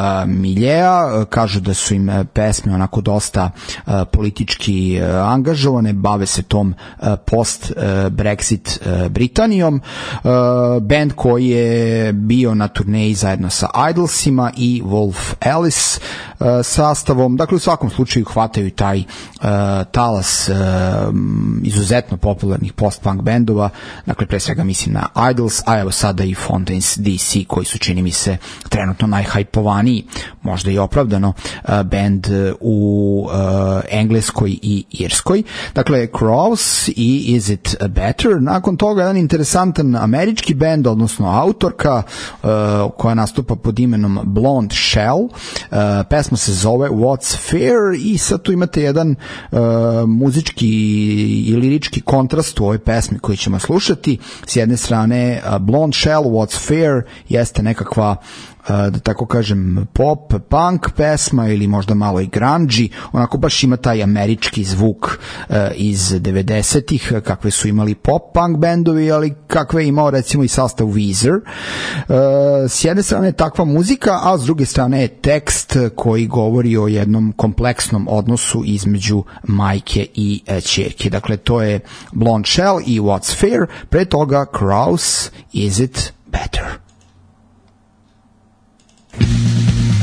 miljeja, kažu da su im pesme onako dosta e, politički e, angažovane, bave se tom e, post-Brexit e, Britanijom. E, band koji je bio na turneji zajedno sa Idlesima i Wolf Alice e, sastavom, dakle u svakom slučaju hvataju taj e, talas e, izuzetno popularnih post-punk bendova, dakle pre svega mislim na Idols, a evo sada i Fontaines D C, koji su, čini mi se, trenutno najhajpovaniji, možda i opravdano, bend u uh, Engleskoj i Irskoj. Dakle, Crows i Is It Better. Nakon toga jedan interesantan američki bend, odnosno autorka uh, koja nastupa pod imenom Blonde Shell. Uh, pesma se zove What's Fair i sad tu imate jedan uh, muzički i lirički kontrast u ovoj pesmi koju ćemo slušati. S jedne strane uh, Blonde Shell, What's Fair jeste nekakva da tako kažem pop, punk pesma ili možda malo i grungy, onako baš ima taj američki zvuk uh, iz devedesetih, kakve su imali pop punk bendovi, ali kakve je imao recimo i sastav Weezer. Uh, s jedne strane takva muzika, a s druge strane je tekst koji govori o jednom kompleksnom odnosu između majke i uh, ćerke. Dakle, to je Blonde Shell i What's Fair, pre toga Crows, Is It Better. Thank you.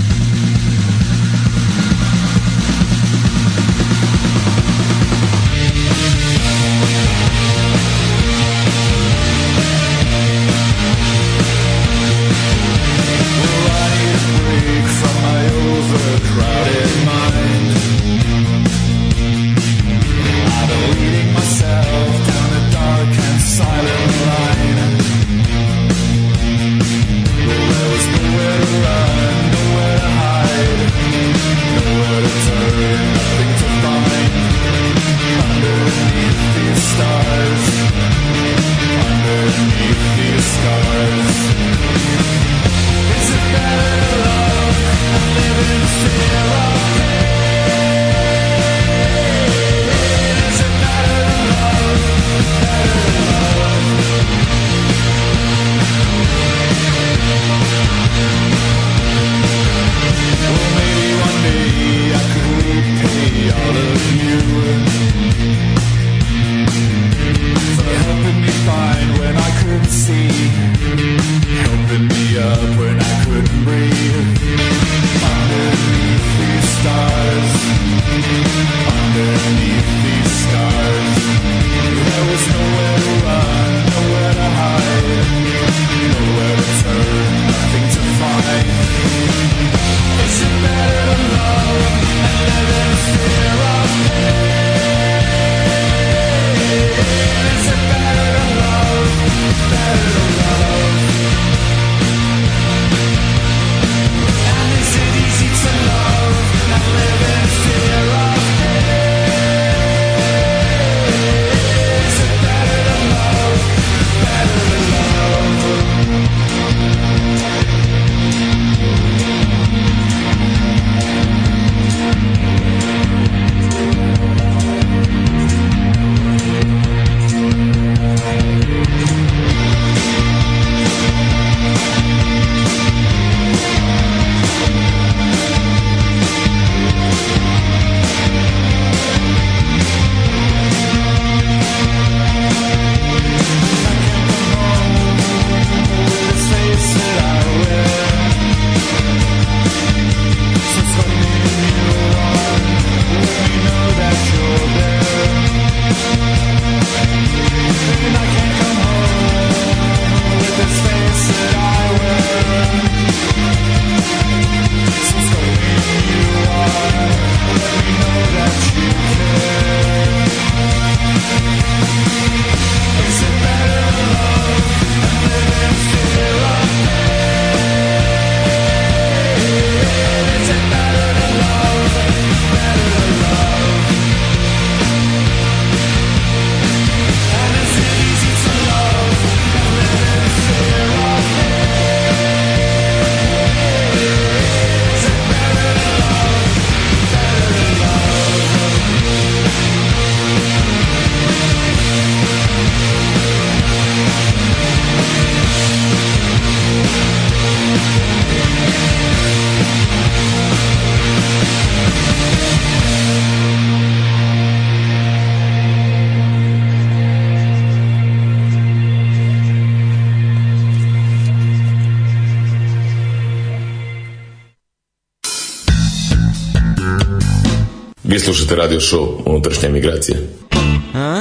Vi slušate radio show Unutrašnja emigracija. Huh?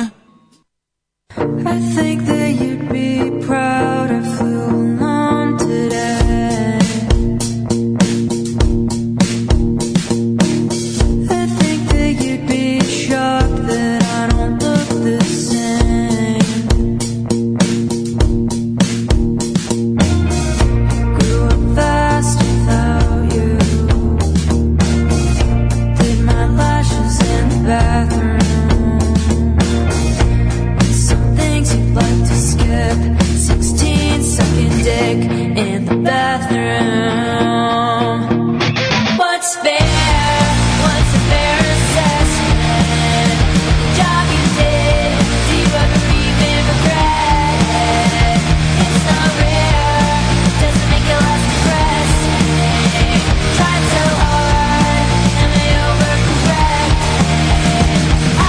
I think that you'd be proud I flew along today. I think that you'd be shocked that I don't look the same. Grew up fast without you. Did my lashes in the bathroom. Like to skip sixteen second dick in the bathroom. What's fair? What's a fair assessment? The job you did, do you ever even regret it? It's not rare, doesn't make it less depressing. Tried so hard, am I overcorrecting? Ah,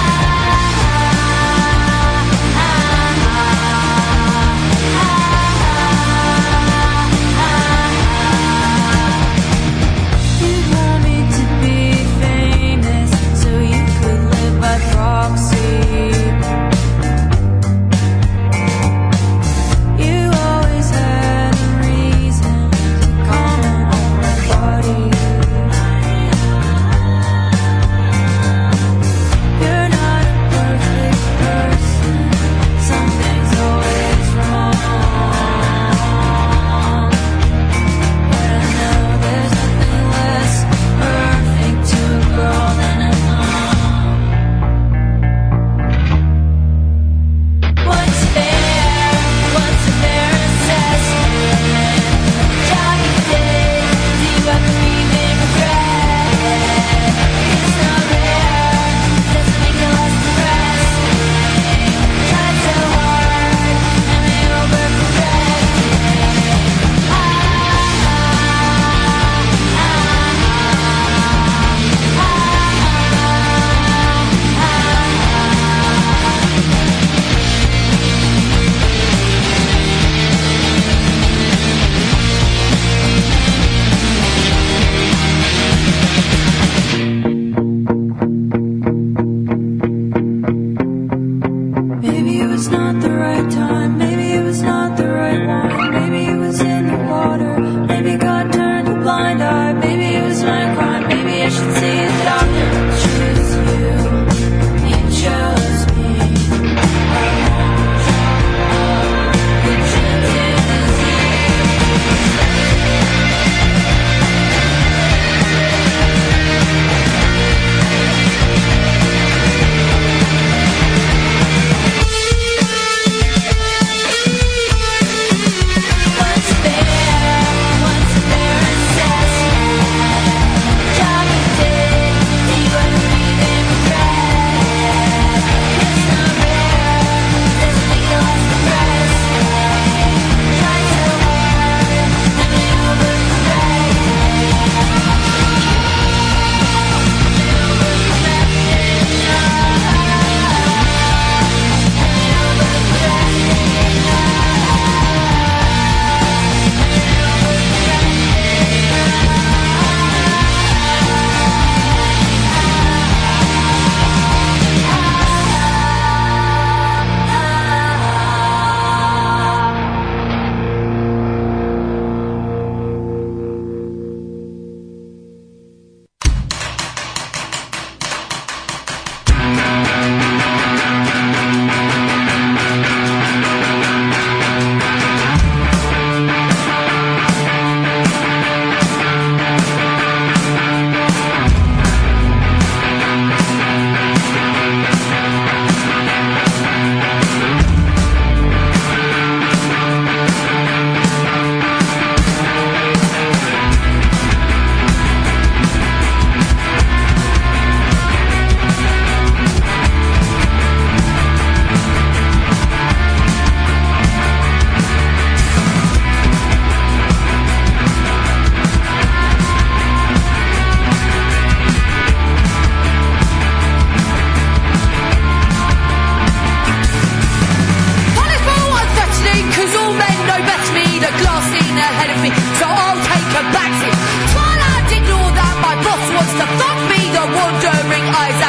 eyes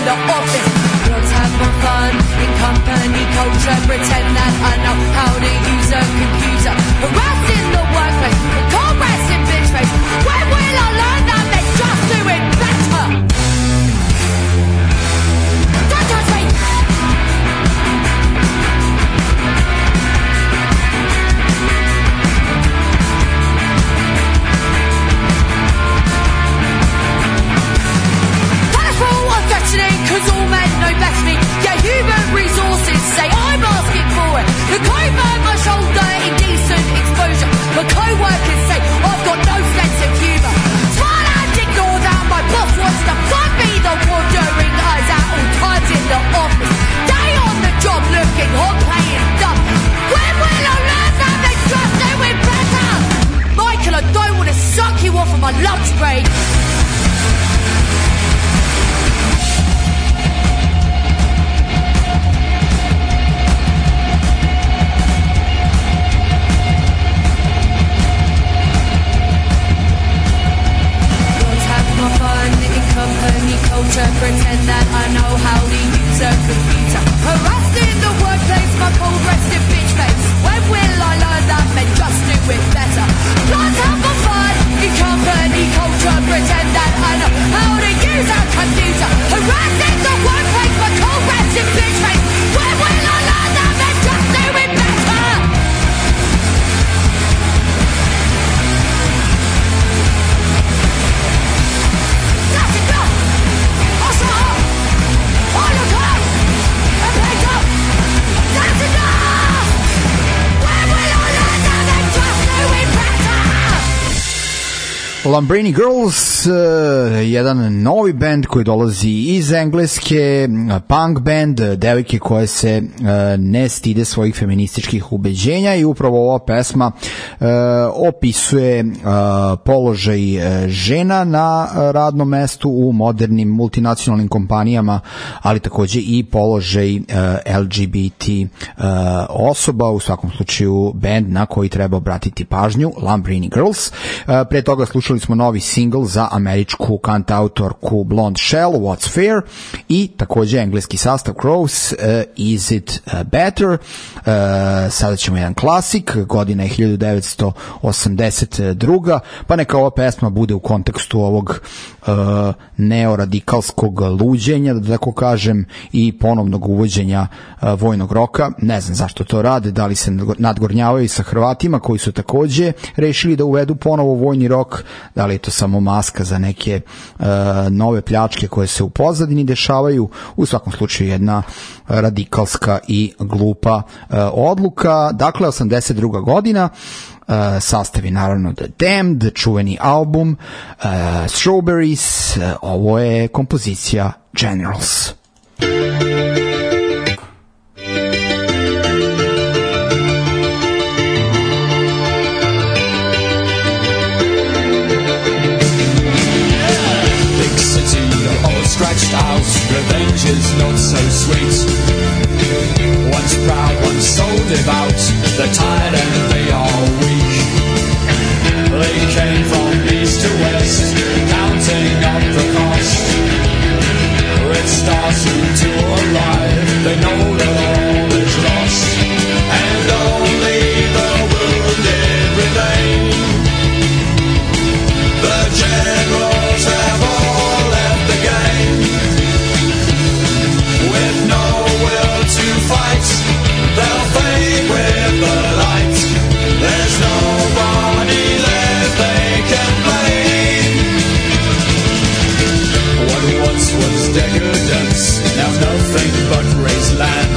the office. Let's have more fun in company culture. Pretend that I know how to use a computer. Harassed in the workplace, cold rest in bitch face. When will I learn that they just do it better? Don't touch me! Cause all men know better me. Yeah, human resources say I'm asking for it. The code burn my shoulder, indecent exposure. My co-workers say I've got no sense of humour. Smile and ignore that. My boss wants to flood me the wandering eyes at all times in the office. Day on the job looking hot, playing dumb. When will I learn that they just do it better? Michael, I don't want to suck you off on my lunch break. Company culture, pretend that I know how to use a computer. Harassed in the workplace, my cold rested bitch face. When will I learn that men just do it better? Let's have more fun in company culture, pretend that I know how to use a computer. Harassed in the workplace, my cold rested bitch face. When will I learn that men just do it better? Lambrini Girls, uh, jedan novi band koji dolazi iz Engleske, punk band, devojke koje se uh, ne stide svojih feminističkih ubeđenja i upravo ova pesma uh, opisuje uh, položaj uh, žena na radnom mestu u modernim multinacionalnim kompanijama, ali takođe i položaj uh, L G B T uh, osoba, u svakom slučaju band na koji treba obratiti pažnju, Lambrini Girls. Uh, pre toga slušali smo novi single za američku kantautorku Blonde Shell, What's Fair, i takođe engleski sastav Crows, uh, Is It Better. Uh, sada ćemo jedan klasik, godina je hiljadu devetsto osamdeset druga, pa neka ova pesma bude u kontekstu ovog uh, neoradikalskog luđenja, da tako kažem, i ponovnog uvođenja uh, vojnog roka. Ne znam zašto to rade, da li se nadgornjavaju sa Hrvatima koji su takođe rešili da uvedu ponovo vojni rok, da li je to samo maska za neke uh, nove pljačke koje se u pozadini dešavaju. U svakom slučaju jedna radikalska i glupa uh, odluka. Dakle, osamdeset druga godina, uh, sastav je naravno The Damned, čuveni album uh, Strawberries, uh, ovo je kompozicija Generals. Scratched out, revenge is not so sweet. Once proud, once so devout, the tired and they are weak. They came from east to west, counting up the cost. Red stars who to arrive, they know that all is lost, and only the wounded remain. The generals have all left the game. With no will to fight, they'll fade with the light. There's nobody left they can blame. What once was decadence, now nothing but raised land.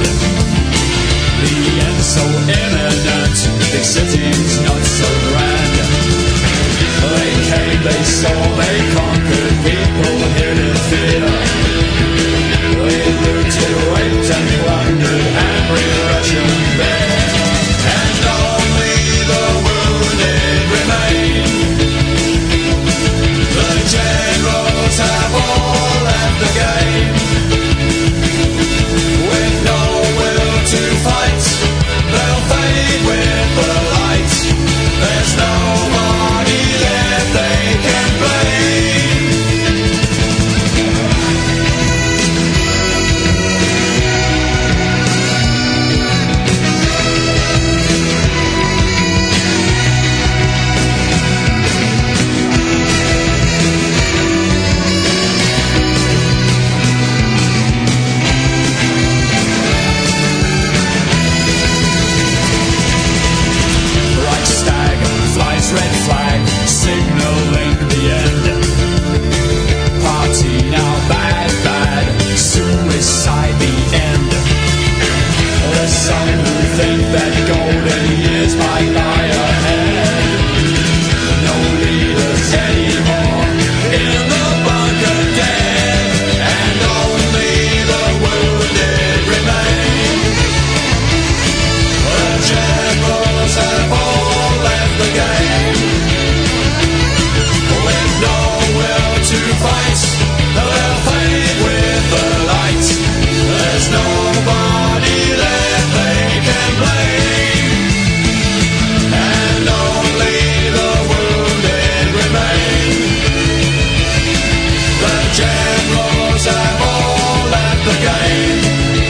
if that golden years might lie ahead. No leaders anymore in the bunker dead, and only the wounded remain. The generals have all left the game, with no will to fight. They'll fade with the light. There's nobody that they can blame, and only the wounded remain. The generals have all left the game,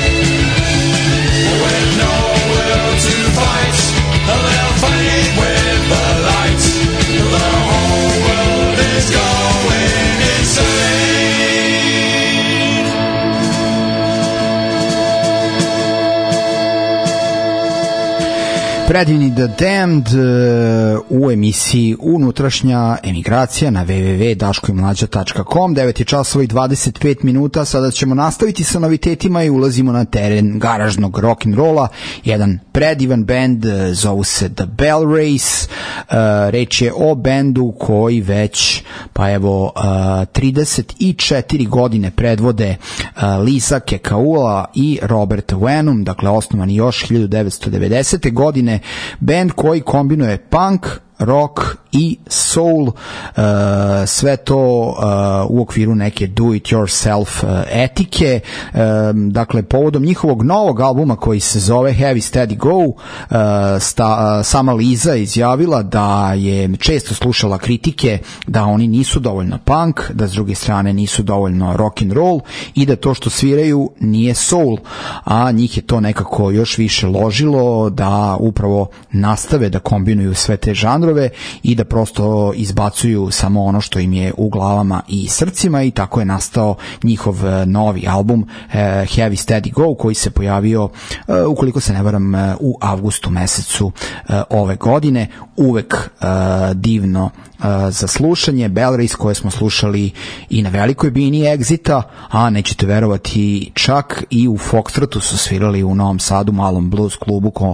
with no will to fight. They'll fade with the light. The whole world is going insane. Predivni The Damned uh, u emisiji Unutrašnja emigracija na w w w tačka daško i mlađa tačka com. devet je časova i dvadeset pet minuta. Sada ćemo nastaviti sa novitetima i ulazimo na teren garažnog rock'n'rolla. Jedan predivan bend, uh, zovu se The Bell Race. Uh, reč je o bendu koji već pa evo uh, trideset četiri godine predvode uh, Lisa Kekaula i Robert Wenum, dakle osnovan još hiljadu devetsto devedesete. godine. Band koji kombinuje punk, rock i soul, uh, sve to uh, u okviru neke do-it-yourself uh, etike. Um, dakle, povodom njihovog novog albuma koji se zove Heavy Steady Go, uh, sta, uh, sama Liza izjavila da je često slušala kritike da oni nisu dovoljno punk, da s druge strane nisu dovoljno rock and roll i da to što sviraju nije soul, a njih je to nekako još više ložilo da upravo nastave da kombinuju sve te žanrove i da prosto izbacuju samo ono što im je u glavama i srcima, i tako je nastao njihov novi album uh, Heavy Steady Go, koji se pojavio, uh, ukoliko se ne varam, uh, u avgustu mesecu uh, ove godine. Uvek uh, divno uh, za slušanje. Bell Race koje smo slušali i na velikoj bini Exita, a nećete verovati čak i u Foxtrotu su svirali u Novom Sadu, malom blues klubu, ko uh,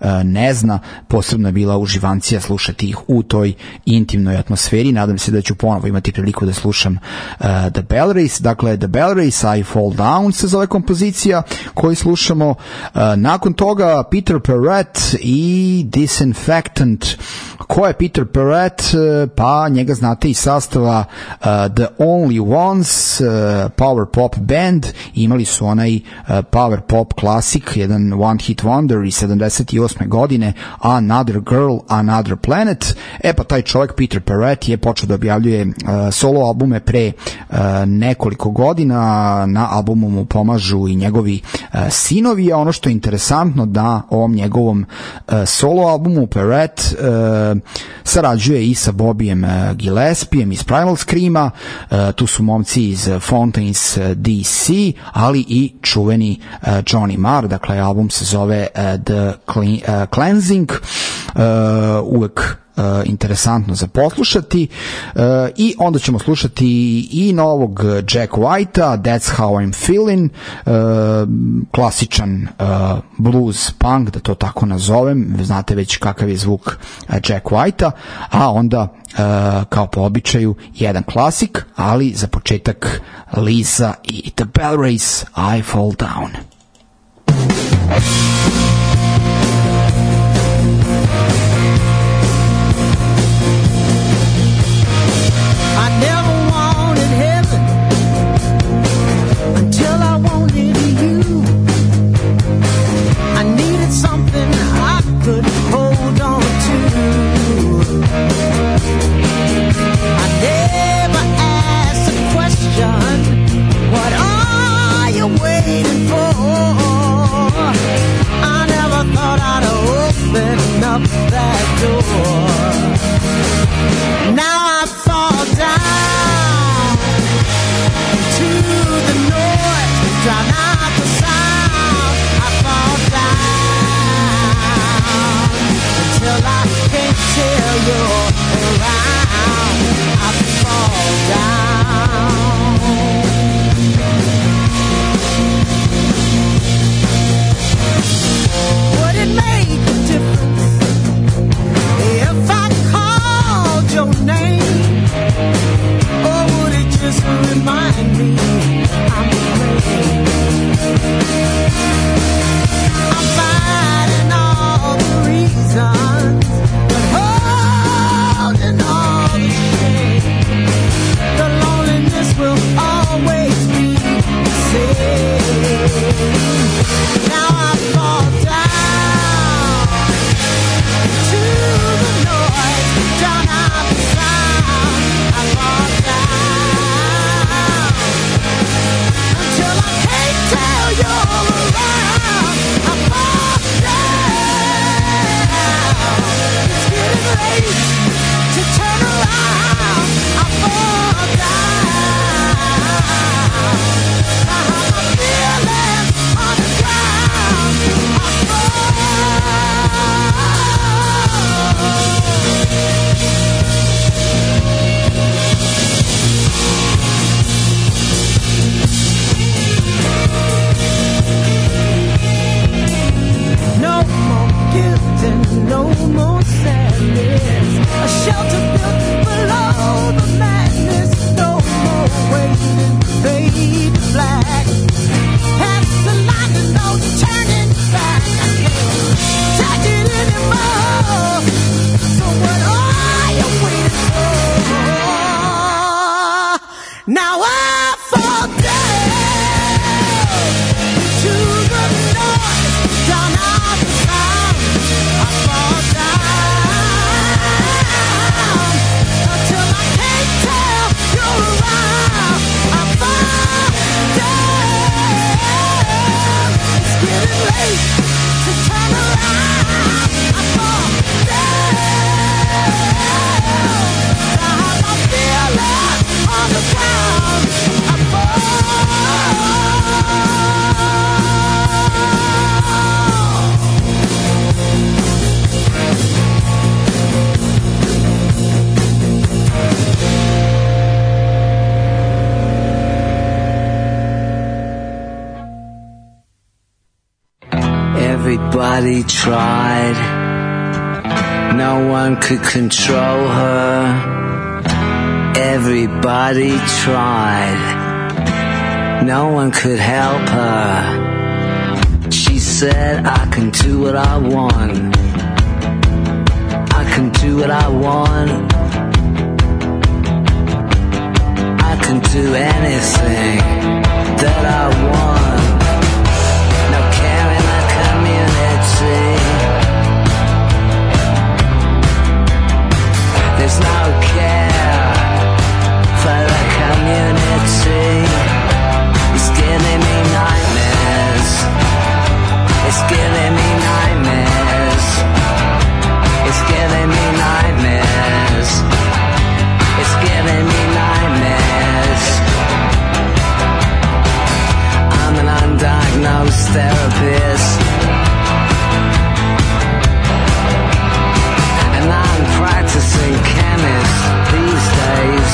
ne zna, posebno je bila uživancija slušati ih u toj intimnoj atmosferi. Nadam se da ću ponovo imati priliku da slušam uh, The Bell Race. Dakle, The Bell Race, I Fall Down se zove kompozicija koju slušamo. Uh, nakon toga Peter Perrett i Disinfectant. Ko je Peter Perrett? Uh, pa njega znate iz sastava uh, The Only Ones, uh, power pop band. Imali su onaj uh, power pop klasik, jedan one hit wonder iz sedamdeset osme godine, Another Girl, Another Planet. E pa taj čovjek Peter Perrett je počeo da objavljuje uh, solo albume pre uh, nekoliko godina. Na albumu mu pomažu i njegovi uh, sinovi, a ono što je interesantno da ovom njegovom uh, solo albumu Perrett uh, sarađuje i sa Bobbyjem uh, Gillespijem iz Primal Screama, uh, tu su momci iz Fontaines uh, D C, ali i čuveni uh, Johnny Marr. Dakle, album se zove uh, The Cle- uh, Cleansing. Uh, uvek Uh, interesantno za poslušati, uh, i onda ćemo slušati i novog Jack Whitea, That's How I'm Feeling, uh, klasičan uh, blues punk, da to tako nazovem, znate već kakav je zvuk uh, Jack Whitea, a onda uh, kao po običaju jedan klasik, ali za početak Lisa i The Bell Race, I Fall Down. Would it make more sadness. A shelter built below the madness. No more waiting, fade to black. Past the line, there's no turning back. I can't take it anymore. So what are you waiting for? Now I fall down to the noise, down out the sound. I fall down until I can't tell you're around. I fall down. It's getting late to turn around. I fall down. I have my feelings on the ground. I fall. Everybody tried. No one could control her. Everybody tried. No one could help her. She said, I can do what I want. I can do what I want. I can do anything that I want. No care in the community. There's no care for the community. It's giving me nightmares. It's giving me nightmares. It's giving me nightmares. It's giving me nightmares. I'm an undiagnosed therapist, and I'm practicing chemist these days.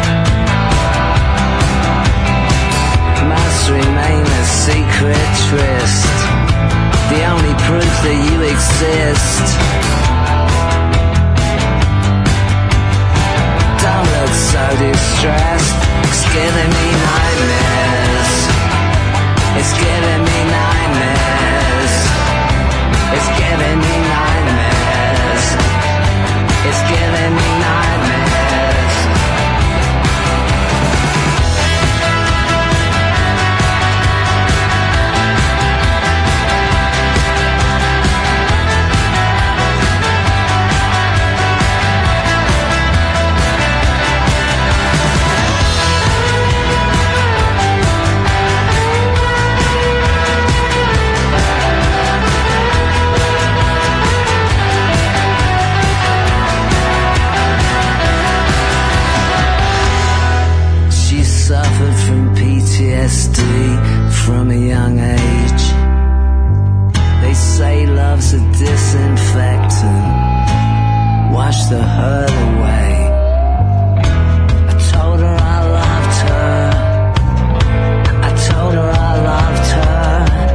Must remain a secret tryst, the only proof that you exist. Don't look so distressed. It's giving me nightmares. It's giving me nightmares. It's giving me nightmares. It's giving me nightmares. Suffered from P T S D from a young age. They say love's a disinfectant, wash the hurt away. I told her I loved her. I told her I loved her.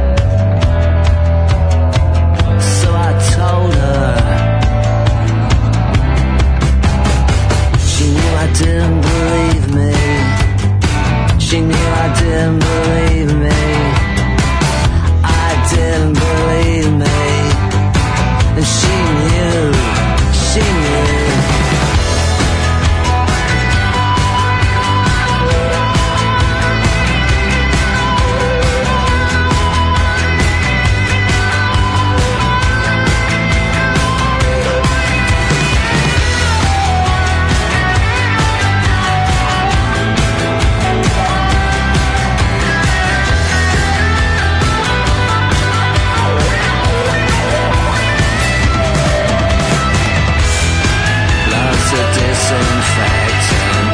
So I told her. She knew I didn't believe me. She knew I didn't believe me. I didn't believe me. And she knew, she knew. Disinfectant,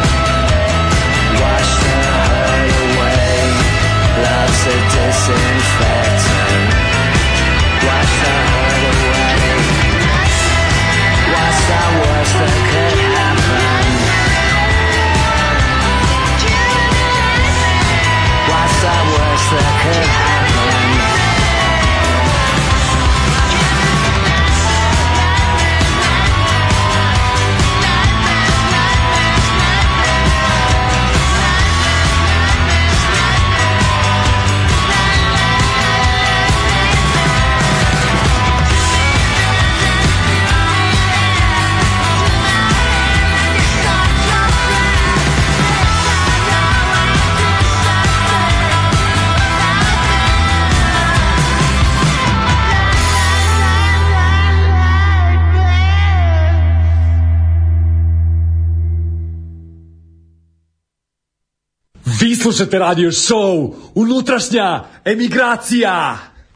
wash the hurt away. Love's a disinfectant, wash the hurt away. What's the worst that could happen? What's the worst that could happen? slušate radio show Unutrašnja emigracija.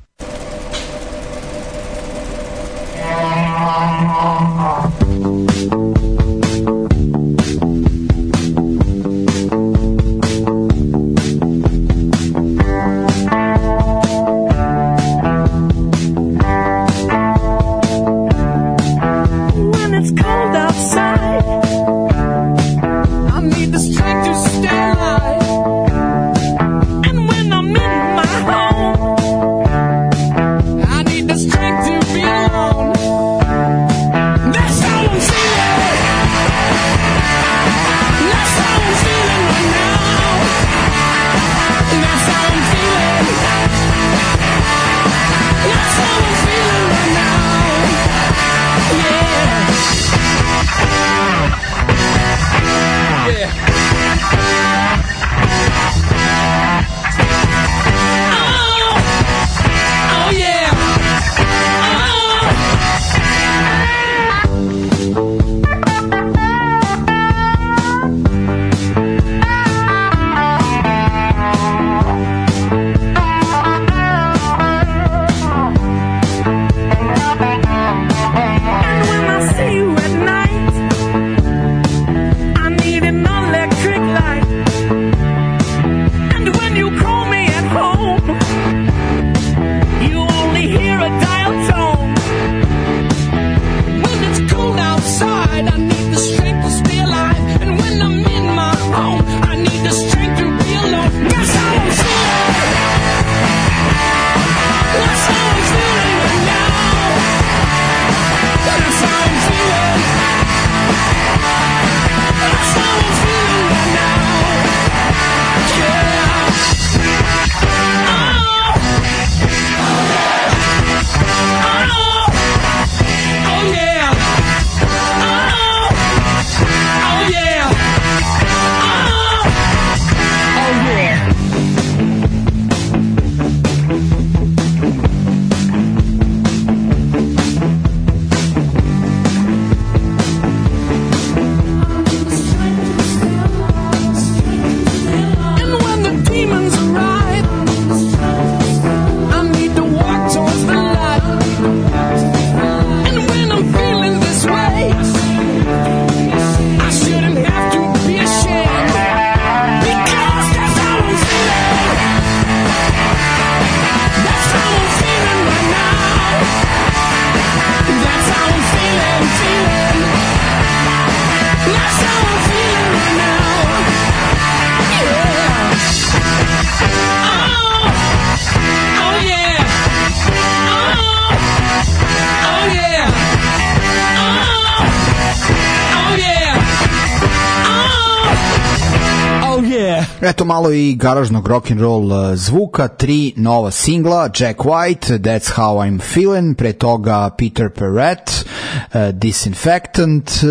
Eto malo i garažnog rock'n'roll zvuka, tri nova singla, Jack White, That's How I'm Feelin', pre toga Peter Perrett, uh, Disinfectant uh,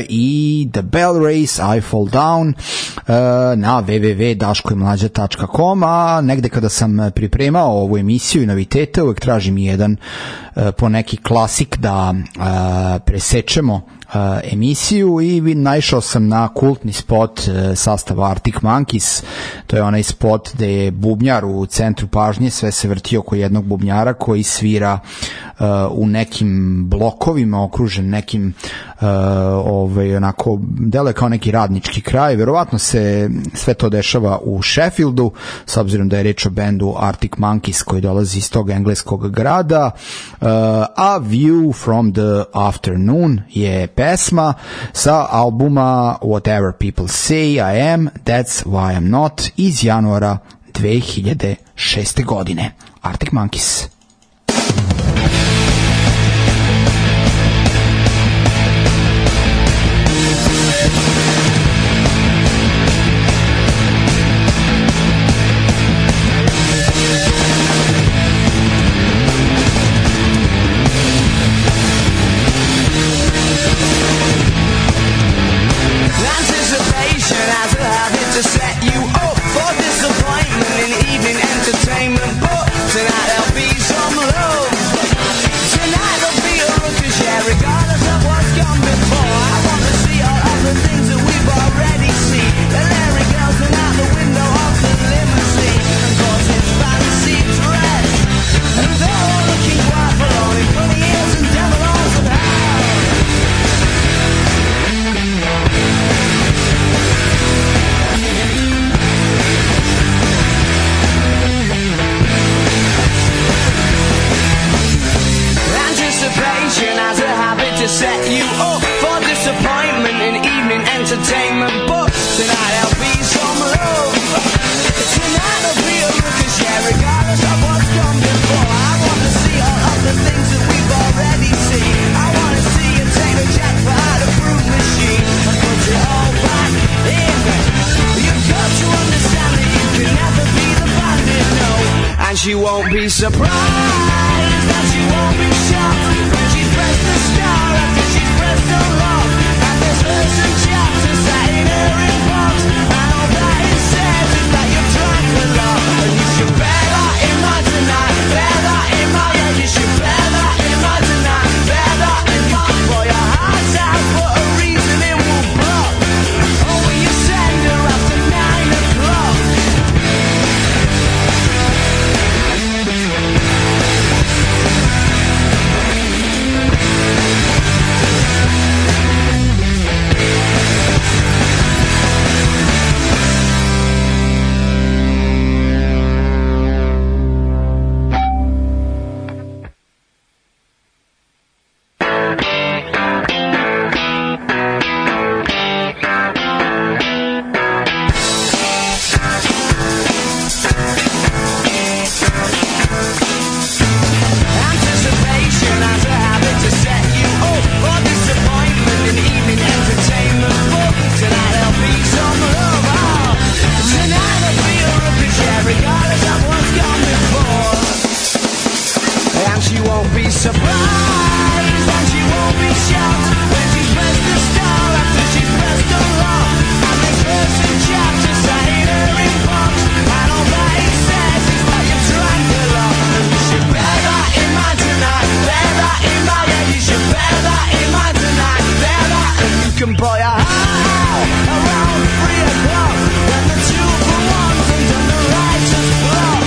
i The Bell Race, I Fall Down uh, na w w w tačka daško i mlađa tačka com, a negde kada sam pripremao ovu emisiju i novitete, uvek tražim jedan uh, po neki klasik da uh, presečemo uh, emisiju i naišao sam na kultni spot uh, sastava Arctic Monkeys. To je onaj spot gde je bubnjar u centru pažnje, sve se vrti oko jednog bubnjara koji svira uh, u nekim blokovima, okružen nekim uh, ovaj, onako, deluje kao neki radnički kraj. Verovatno se sve to dešava u Sheffieldu, s obzirom da je reč o bendu Arctic Monkeys koji dolazi iz tog engleskog grada. Uh, a View from the Afternoon je pesma sa albuma Whatever People Say I Am, That's Why I'm Not iz januara dve hiljade šeste. godine. Arctic Monkeys. To set you up for disappointment in evening entertainment, but tonight there'll be some won't be surprised, that she won't be shocked when she's pressed the star after she's pressed the lock. And there's verse and chapter sat in her inbox, and all that it says is that you've drank a lot. And you should bear that in mind tonight, bear that in mind, yeah, you should bear that in mind tonight, bear that, and you can pour your heart out for a reason it will block. Oh, will you send her after nine o'clock? Anticipation has a habit to set you up for disappointment in evening entertainment. But tonight there'll be some love. Oh, tonight there'll be a rookie share regardless of what's gone before. And she won't be surprised, and she won't be shocked when she's pressed the star after she's pressed the lock. And there's verse and chapter sat in her inbox, and all that it says is that you drank a lot. And you should bear that in mind tonight, bear that in mind, yeah, you should bear that in mind tonight, bear that, and you can pour your heart out around three o'clock when the two for ones and done the righteous block.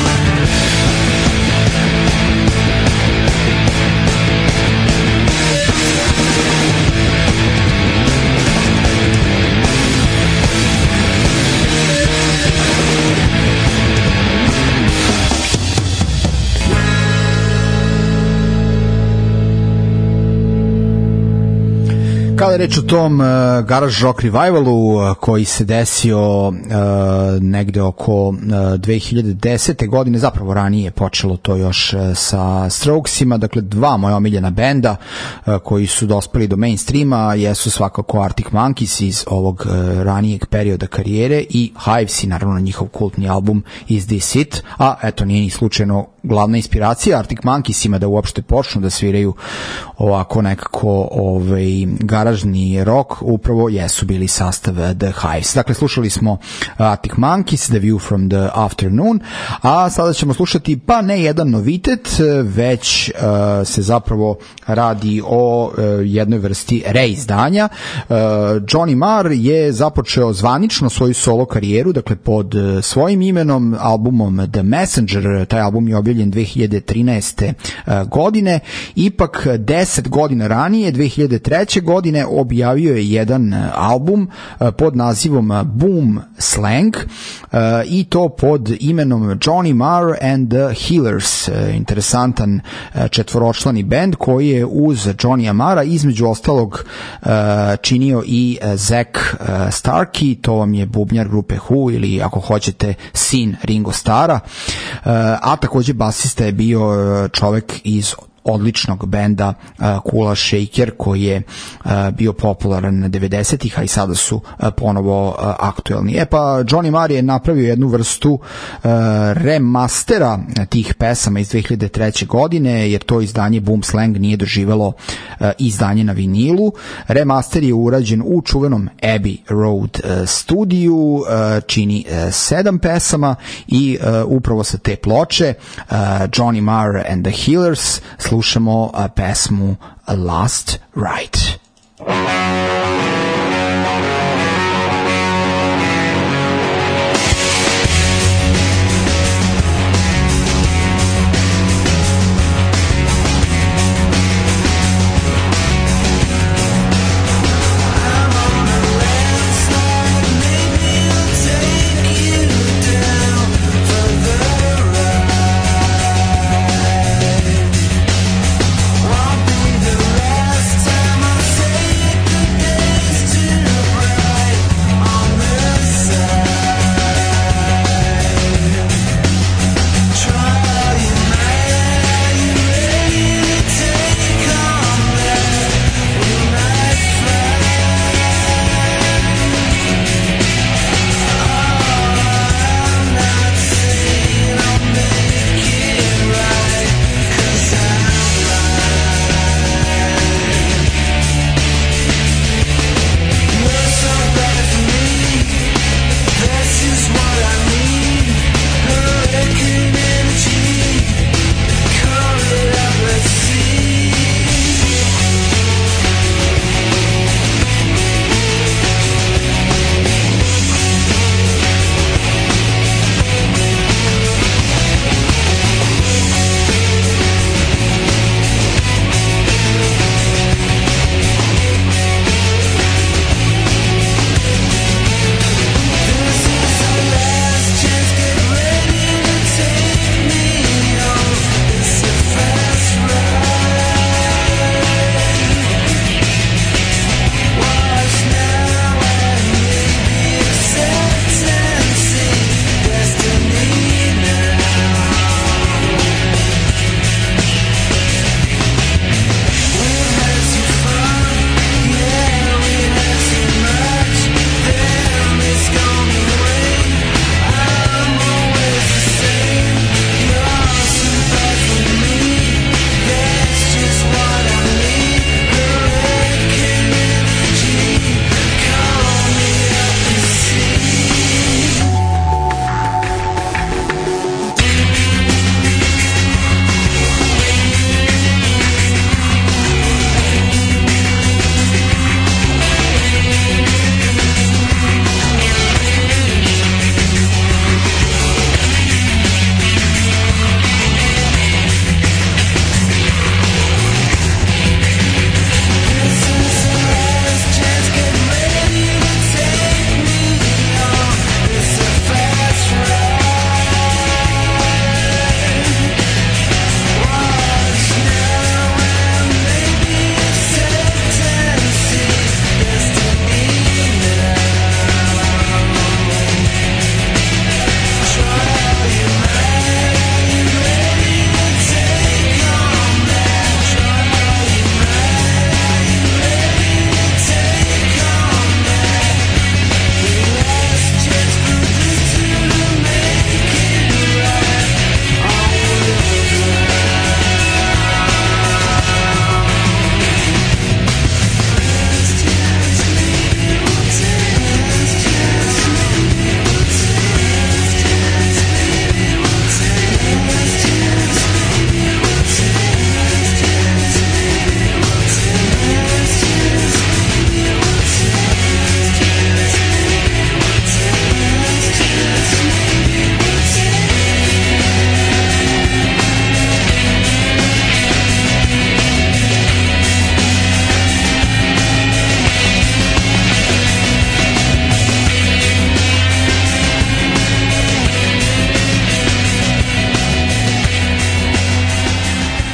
Kada je reč o tom uh, Garage Rock Revivalu uh, koji se desio uh, negde oko uh, dve hiljade desete godine, zapravo ranije počelo to još uh, sa Strokesima, dakle dva moja omiljena benda uh, koji su dospeli do mainstreama jesu svakako Arctic Monkeys iz ovog uh, ranijeg perioda karijere i Hives i naravno njihov kultni album Is This It, a eto nije ni slučajno glavna inspiracija Arctic Monkeysima da uopšte počnu da sviraju ovako nekako ovaj, garažni rock, upravo jesu bili sastav The Hives. Dakle, slušali smo Arctic Monkeys, The View from the Afternoon, a sada ćemo slušati pa ne jedan novitet, već uh, se zapravo radi o uh, jednoj vrsti reizdanja. Uh, Johnny Marr je započeo zvanično svoju solo karijeru, dakle pod uh, svojim imenom, albumom The Messenger, taj album je objavljen dve hiljade trinaeste godine, ipak deset godina ranije, dve hiljade treće godine, objavio je jedan album pod nazivom Boom Slang i to pod imenom Johnny Marr and the Healers, interesantan četvoročlani bend koji je uz Johnnya Marra između ostalog činio i Zach Starkey, to vam je bubnjar grupe Who ili ako hoćete sin Ringo Starra, a takođe basista je bio čovek iz odličnog benda uh, Kula Shaker koji je uh, bio popularan devedesetih, a i sada su uh, ponovo uh, aktuelni. E pa Johnny Marr je napravio jednu vrstu uh, remastera tih pesama iz dve hiljade treće godine, jer to izdanje Boom Slang nije doživelo uh, izdanje na vinilu. Remaster je urađen u čuvenom Abbey Road uh, studiju, uh, čini uh, sedam pesama i uh, upravo sa te ploče uh, Johnny Marr and the Healers slušamo uh, pesmu Last Ride. Won't be the last time I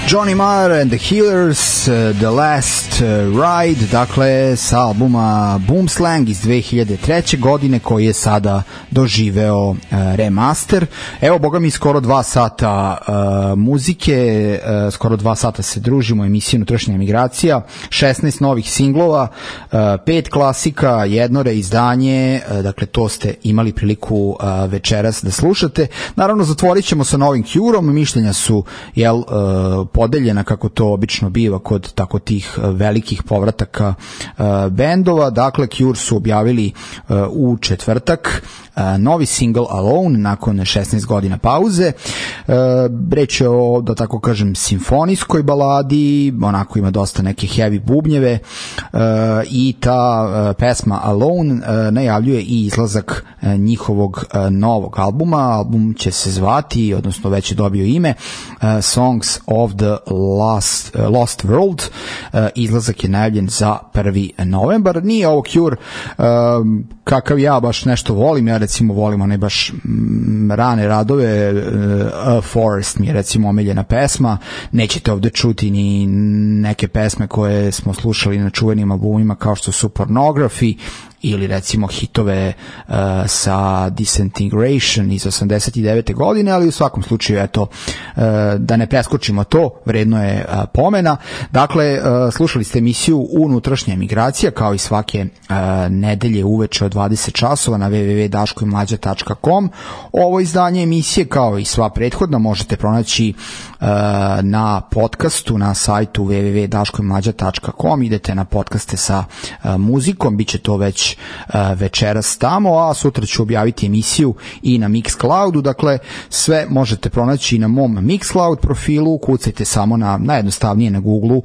Johnny Marr and the Healers, uh, The Last uh, Ride, dakle sa albuma Boomslang iz dve hiljade treće. godine koji je sada doživeo uh, remaster. Evo, boga mi, skoro dva sata uh, muzike, uh, skoro dva sata se družimo, emisiju Unutrašnja emigracija, šesnaest novih singlova, uh, pet klasika, jedno reizdanje, uh, dakle to ste imali priliku uh, večeras da slušate. Naravno, zatvorit ćemo sa novim Cure-om, mišljenja su jel, uh, podeljena kako to obično biva kod tako tih velikih povrataka uh, bendova. Dakle, Cure su objavili uh, u četvrtak uh, novi single Alone nakon šesnaest godina pauze. Uh, reč je o, da tako kažem, simfonijskoj baladi, onako ima dosta neke heavy bubnjeve uh, i ta uh, pesma Alone uh, najavljuje i izlazak uh, njihovog uh, novog albuma. Album će se zvati, odnosno već je dobio ime, uh, Songs of the Last, uh, Lost World. Uh, izlazak je najavljen za prvi novembar. Nije ovo Cure um, kakav ja baš nešto volim, ja recimo volim one baš mm, rane radove, uh, A Forest mi je recimo omiljena pesma, nećete ovde čuti ni neke pesme koje smo slušali na čuvenim albumima kao što su Pornography ili recimo hitove uh, sa Disintegration iz osamdeset devete. godine, ali u svakom slučaju, eto, uh, da ne preskočimo to, vredno je uh, pomena. Dakle, uh, slušali ste emisiju Unutrašnja emigracija, kao i svake uh, nedelje uveče od dvadeset časova na w w w tačka daško i mlađa tačka com. Ovo izdanje emisije, kao i sva prethodna, možete pronaći uh, na podcastu na sajtu w w w tačka daško i mlađa tačka com. Idete na podcaste sa uh, muzikom, bit će to već večeras tamo, a sutra ću objaviti emisiju i na Mixcloudu. Dakle, sve možete pronaći na mom Mixcloud profilu, kucajte samo na najjednostavnije na Google uh,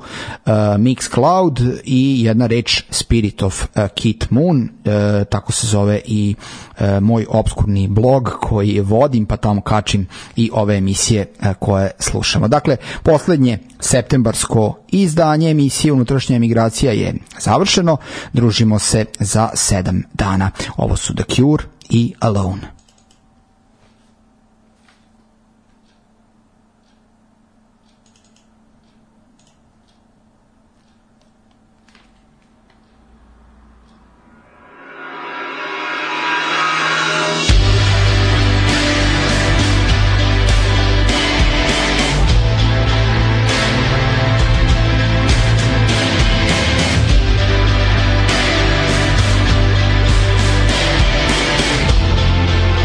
Mixcloud i jedna reč Spirit of uh, Kit Moon, uh, tako se zove i uh, moj obskurni blog koji vodim, pa tamo kačim i ove emisije uh, koje slušamo. Dakle, poslednje septembarsko izdanje emisije Unutrašnja emigracija je završeno. Družimo se za sedam dana. Ovo su The Cure i Alone. Alone.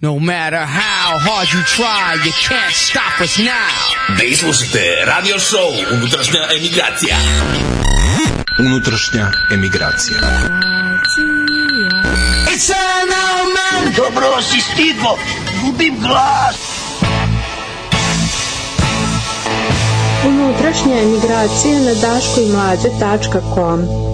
No matter how hard you try, you can't stop us now. Vi slušate radio show Unutrašnja emigracija. Unutrašnja emigracija. It's an old man. Dobro si stigo, gubim glas. Unutrašnja emigracija na daško i mlađe tačka com.